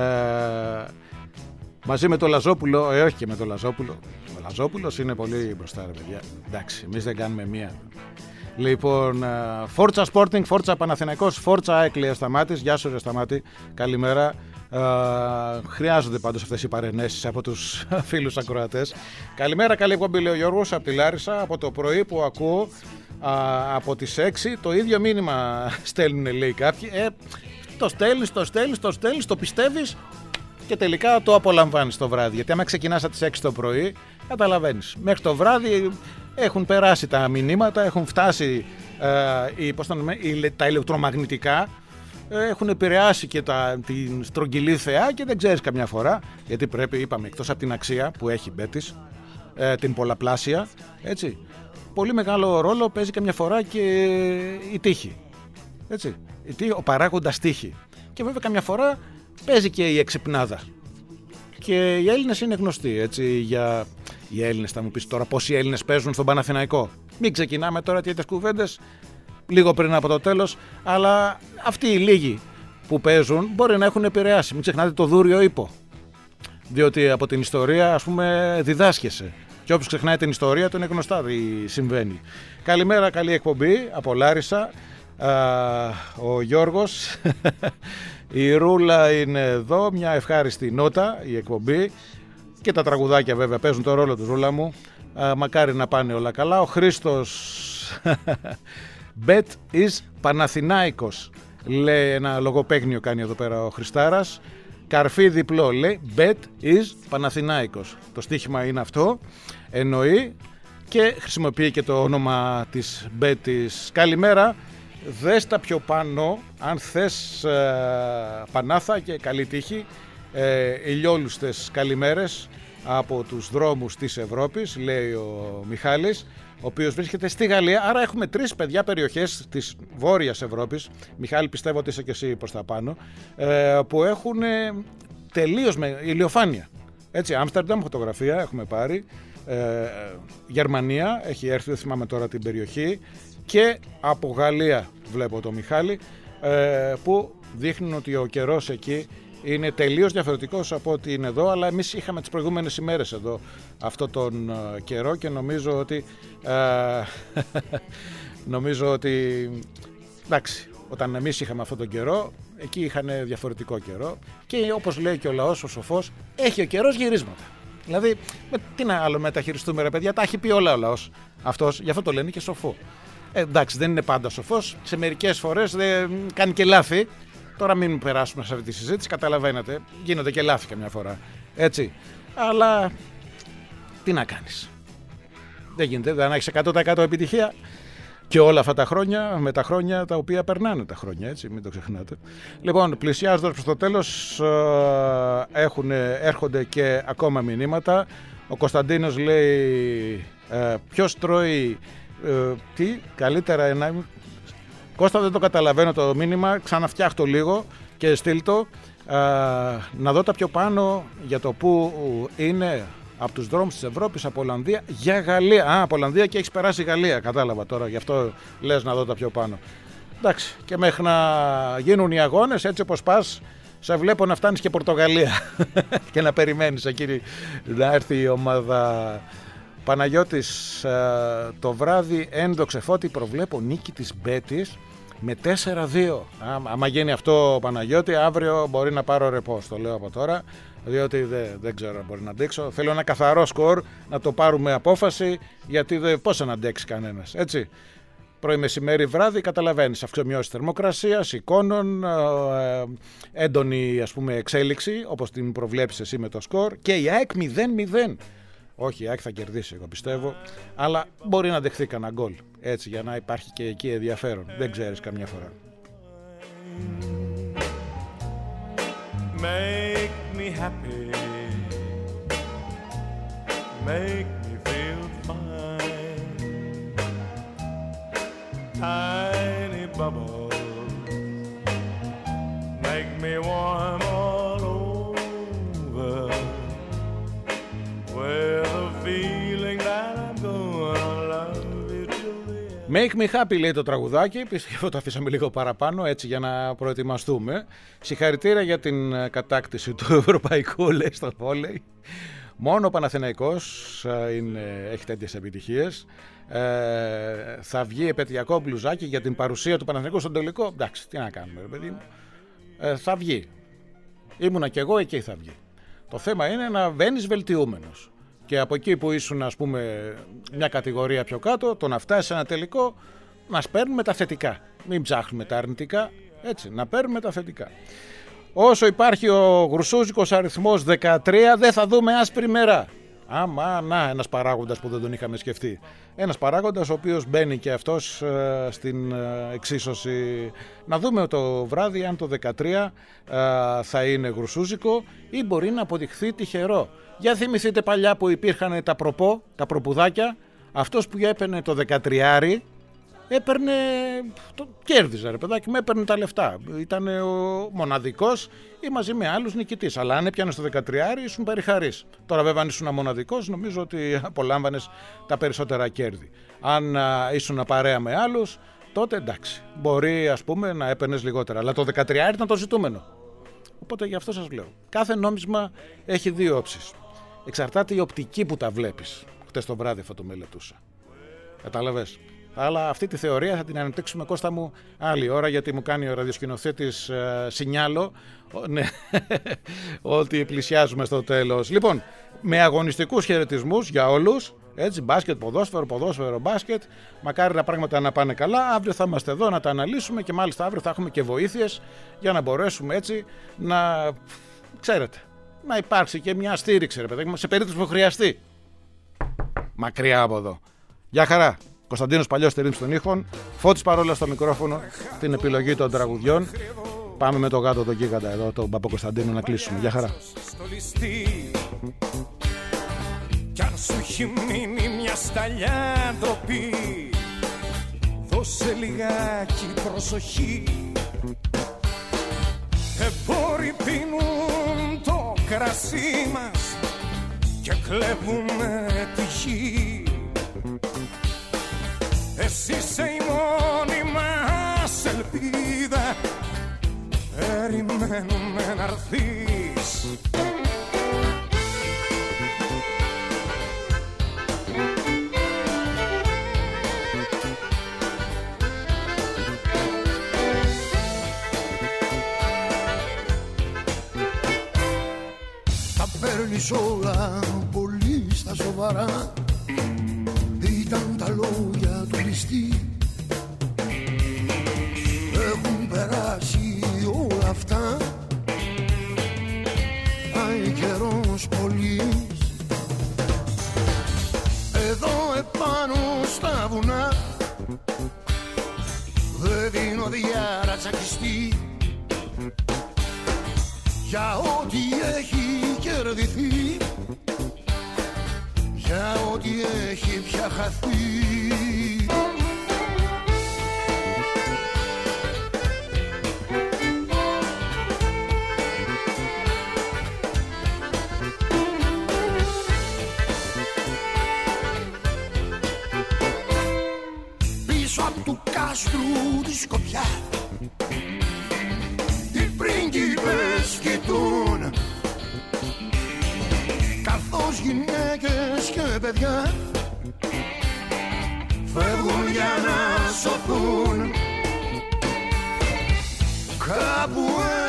μαζί με το Λαζόπουλο, ε, όχι και με το Λαζόπουλο. Ο Λαζόπουλος είναι πολύ μπροστά, ρε παιδιά. Εντάξει, εμείς δεν κάνουμε μία. Λοιπόν, Φόρτσα Sporting, Φόρτσα Παναθηναϊκός, Φόρτσα ΑΕΚ, λέει Σταμάτης. Γεια σου, ρε Σταμάτη. Καλημέρα. Ε, χρειάζονται πάντως αυτές οι παρενέσεις από τους φίλους ακροατές. Καλημέρα, καλή εκπομπή, λέει ο Γιώργος από τη Λάρισα. Από το πρωί που ακούω α, από τις έξι το ίδιο μήνυμα στέλνουν, λέει κάποιοι. Ε, το στέλνεις, το στέλνεις, το στέλνεις, το πιστεύεις και τελικά το απολαμβάνεις το βράδυ. Γιατί άμα ξεκινάς από τις έξι το πρωί, καταλαβαίνεις. Μέχρι το βράδυ έχουν περάσει τα μηνύματα, έχουν φτάσει ε, οι, πώς το λέμε, οι, τα ηλεκτρομαγνητικά, ε, έχουν επηρεάσει και τα, την στρογγυλή θεά και δεν ξέρεις καμιά φορά, γιατί πρέπει, είπαμε, εκτός από την αξία που έχει Μπέτης, ε, την πολλαπλάσια, έτσι, πολύ μεγάλο ρόλο παίζει καμιά φορά και η τύχη, έτσι, η τύχη, ο παράγοντας τύχη. Και βέβαια καμιά φορά παίζει και η εξυπνάδα. Και οι Έλληνες είναι γνωστοί, έτσι, για... Οι Έλληνες, θα μου πεις τώρα πόσοι Έλληνες παίζουν στον Παναθηναϊκό. Μην ξεκινάμε τώρα τέτοιες κουβέντες λίγο πριν από το τέλος, αλλά αυτοί οι λίγοι που παίζουν μπορεί να έχουν επηρεάσει. Μην ξεχνάτε το Δούριο Ύπο. Διότι από την ιστορία, ας πούμε, διδάσκεσαι. Και όποιος ξεχνάει την ιστορία, του είναι γνωστά τι συμβαίνει. Καλημέρα, καλή εκπομπή από Λάρισα. Α, ο Γιώργος. Η Ρούλα είναι εδώ, μια ευχάριστη νότα η εκπομπή. Και τα τραγουδάκια βέβαια παίζουν το ρόλο του, Ρούλα μου. Α, μακάρι να πάνε όλα καλά. Ο Χρήστος Bet is Παναθηνάικος, λέει, ένα λογοπαίγνιο κάνει εδώ πέρα ο Χριστάρας. Καρφί διπλό, λέει, Bet is Παναθηνάικος. Το στοίχημα είναι αυτό, εννοεί, και χρησιμοποιεί και το όνομα της Bet της. Καλημέρα. Δες τα πιο πάνω, αν θες, ε, Πανάθα, και καλή τύχη. Ε, ηλιόλουστες καλημέρες από τους δρόμους της Ευρώπης, λέει ο Μιχάλης, ο οποίος βρίσκεται στη Γαλλία. Άρα έχουμε τρεις, παιδιά, περιοχές της Βόρειας Ευρώπης. Μιχάλη, πιστεύω ότι είσαι και εσύ προς τα πάνω, ε, που έχουν ε, τελείως με ηλιοφάνεια. Έτσι, Άμστερνταμ, φωτογραφία έχουμε πάρει, ε, Γερμανία έχει έρθει, δεν θυμάμαι τώρα την περιοχή, και από Γαλλία βλέπω το Μιχάλη, ε, που δείχνουν ότι ο καιρός εκεί είναι τελείως διαφορετικός από ό,τι είναι εδώ, αλλά εμείς είχαμε τις προηγούμενες ημέρες εδώ αυτό τον uh, καιρό και νομίζω ότι uh, νομίζω ότι εντάξει, όταν εμείς είχαμε αυτόν τον καιρό, εκεί είχαν διαφορετικό καιρό, και όπως λέει και ο λαός ο σοφός, έχει ο καιρός γυρίσματα. Δηλαδή, με, τι να άλλο μεταχειριστούμε, ρε παιδιά, τα έχει πει όλα ο λαός αυτός, γι' αυτό το λένε και σοφό. Ε, εντάξει, δεν είναι πάντα σοφός, σε μερικές φορές δεν κάνει και λάθη. Τώρα μην περάσουμε σε αυτή τη συζήτηση, καταλαβαίνετε, γίνονται και λάθη καμιά φορά, έτσι. Αλλά τι να κάνεις. Δεν γίνεται, δεν έχεις εκατό τοις εκατό επιτυχία και όλα αυτά τα χρόνια, με τα χρόνια τα οποία περνάνε τα χρόνια, έτσι, μην το ξεχνάτε. Λοιπόν, πλησιάζοντας προς το τέλος, έχουν, έρχονται και ακόμα μηνύματα. Ο Κωνσταντίνος λέει, ε, ποιος τρώει, ε, τι, καλύτερα ένα... Κώστα, δεν το καταλαβαίνω το μήνυμα, ξαναφτιάχτω λίγο και στείλ το. Α, να δω τα πιο πάνω για το που είναι από τους δρόμους της Ευρώπης, από Ολλανδία για Γαλλία. Α, από Ολλανδία και έχεις περάσει Γαλλία, κατάλαβα τώρα, γι' αυτό λες να δω τα πιο πάνω. Εντάξει, και μέχρι να γίνουν οι αγώνες, έτσι όπως πας, σε βλέπω να φτάνεις και Πορτογαλία και να περιμένεις εκεί να έρθει η ομάδα. Παναγιώτης, το βράδυ ένδοξε Φώτη, προβλέπω νίκη της Μπέτης με τέσσερα δύο. Άμα γίνει αυτό, Παναγιώτη, αύριο μπορεί να πάρω ρεπό, το λέω από τώρα, διότι δεν, δεν ξέρω αν μπορεί να αντέξω. Θέλω ένα καθαρό σκορ, να το πάρουμε απόφαση, γιατί δεν, πώς να αντέξει κανένας, έτσι. Πρωί, μεσημέρι, βράδυ, καταλαβαίνεις, αυξομοιώσεις θερμοκρασίας, εικόνων, ε, έντονη ας πούμε εξέλιξη, όπως την προβλέψεις εσύ με το σκορ, και η ΑΕΚ μηδέν μηδέν. Όχι, η ΑΕΚ θα κερδίσει, εγώ πιστεύω, αλλά μπορεί να δεχθεί κανένα γκολ, έτσι, για να υπάρχει και εκεί ενδιαφέρον. Δεν ξέρεις καμιά φορά. Make me happy. Make me feel fine. Tiny bubbles make me warm all over with a feeling that I'm gonna love you till the end. Make me happy, λέει το τραγουδάκι. Πιστεύω το αφήσαμε λίγο παραπάνω, έτσι, για να προετοιμαστούμε. Συγχαρητήρια για την κατάκτηση του ευρωπαϊκού, λέει, στο βόλεϊ. Μόνο ο Παναθηναϊκός είναι, έχει τέτοιες επιτυχίες. Ε, θα βγει επαιτειακό μπλουζάκι για την παρουσία του Παναθηναϊκού στον τελικό. Εντάξει, τι να κάνουμε, ρε παιδί μου. Ε, θα βγει. Ήμουνα κι εγώ, εκεί θα βγει. Το θέμα είναι να βαίνεις βελτιούμενος. Και από εκεί που ήσουν, ας πούμε, μια κατηγορία πιο κάτω, το να φτάσεις σε ένα τελικό, να παίρνουμε τα θετικά. Μην ψάχνουμε τα αρνητικά, έτσι, να παίρνουμε τα θετικά. Όσο υπάρχει ο γρουσούζικος αριθμός δεκατρία, δεν θα δούμε άσπρη μέρα. Άμα, να, ένας παράγοντας που δεν τον είχαμε σκεφτεί. Ένας παράγοντας ο οποίος μπαίνει και αυτός ε, στην ε, εξίσωση. Να δούμε το βράδυ αν το δεκατρία ε, θα είναι γρουσούζικο ή μπορεί να αποδειχθεί τυχερό. Για θυμηθείτε παλιά που υπήρχαν τα προπό, τα προπουδάκια. Αυτός που έπαιρνε το δεκατριάρι έπαιρνε, το κέρδιζε, ρε παιδάκι μου, έπαιρνε τα λεφτά. Ήταν ο μοναδικός ή μαζί με άλλους νικητής. Αλλά αν έπιανε στο δεκατριάρι ήσουν περιχαρής. Τώρα βέβαια αν ήσουν μοναδικός, νομίζω ότι απολάμβανες τα περισσότερα κέρδη. Αν α, ήσουν παρέα με άλλους, τότε εντάξει, μπορεί ας πούμε να έπαιρνες λιγότερα. Αλλά το δεκατριάρι ήταν το ζητούμενο. Οπότε γι' αυτό σας λέω, κάθε νόμισμα έχει δύο όψεις. Εξαρτάται η οπτική που τα βλέπεις. Χτες το βράδυ αυτό το μελετούσα. Κατάλαβες. Αλλά αυτή τη θεωρία θα την ανεπτύξουμε, Κώστα μου, άλλη ώρα, γιατί μου κάνει ο ραδιοσκηνοθέτης ε, σινιάλο, ναι, ότι πλησιάζουμε στο τέλος. Λοιπόν, με αγωνιστικούς χαιρετισμούς για όλους, έτσι, μπάσκετ, ποδόσφαιρο, ποδόσφαιρο, μπάσκετ, μακάρι τα πράγματα να πάνε καλά. Αύριο θα είμαστε εδώ να τα αναλύσουμε και μάλιστα αύριο θα έχουμε και βοήθειες για να μπορέσουμε έτσι να, ξέρετε, να υπάρξει και μια στήριξη, ρε παιδί, σε περίπτωση που χρειαστεί. Μακριά από εδώ. Γεια χαρά. Κωνσταντίνος Παλιός στη ρύθμιση των ήχων, Φώτης Παρόλας στο μικρόφωνο, την επιλογή των τραγουδιών. Πάμε με το γάτο τον γίγαντα εδώ, τον Παπακοσταντίνο, να κλείσουμε. Γεια χαρά. Κι αν σου έχει μείνει μια σταλιά ντροπή, δώσε λιγάκι προσοχή. Εμπόροι πίνουν το κρασί μας και κλέβουνε τη γη. Εσύ είσαι η μόνη μας ελπίδα, περιμένουμε να έρθεις. Τα παίρνεις όλα πολύ στα σοβαρά, ήταν τα λόγια του ληστή. Έχουν περάσει όλα αυτά, πάει καιρός πολύς. Εδώ επάνω στα βουνά δεν δίνω διάρα τσακιστή για ό,τι έχει κερδιθεί, για ό,τι έχει πια χαθεί. σκοπιά οι πρίγκιπες κοιτούν, καθώς γυναίκες και παιδιά φεύγουν για να σωθούν. Κάπου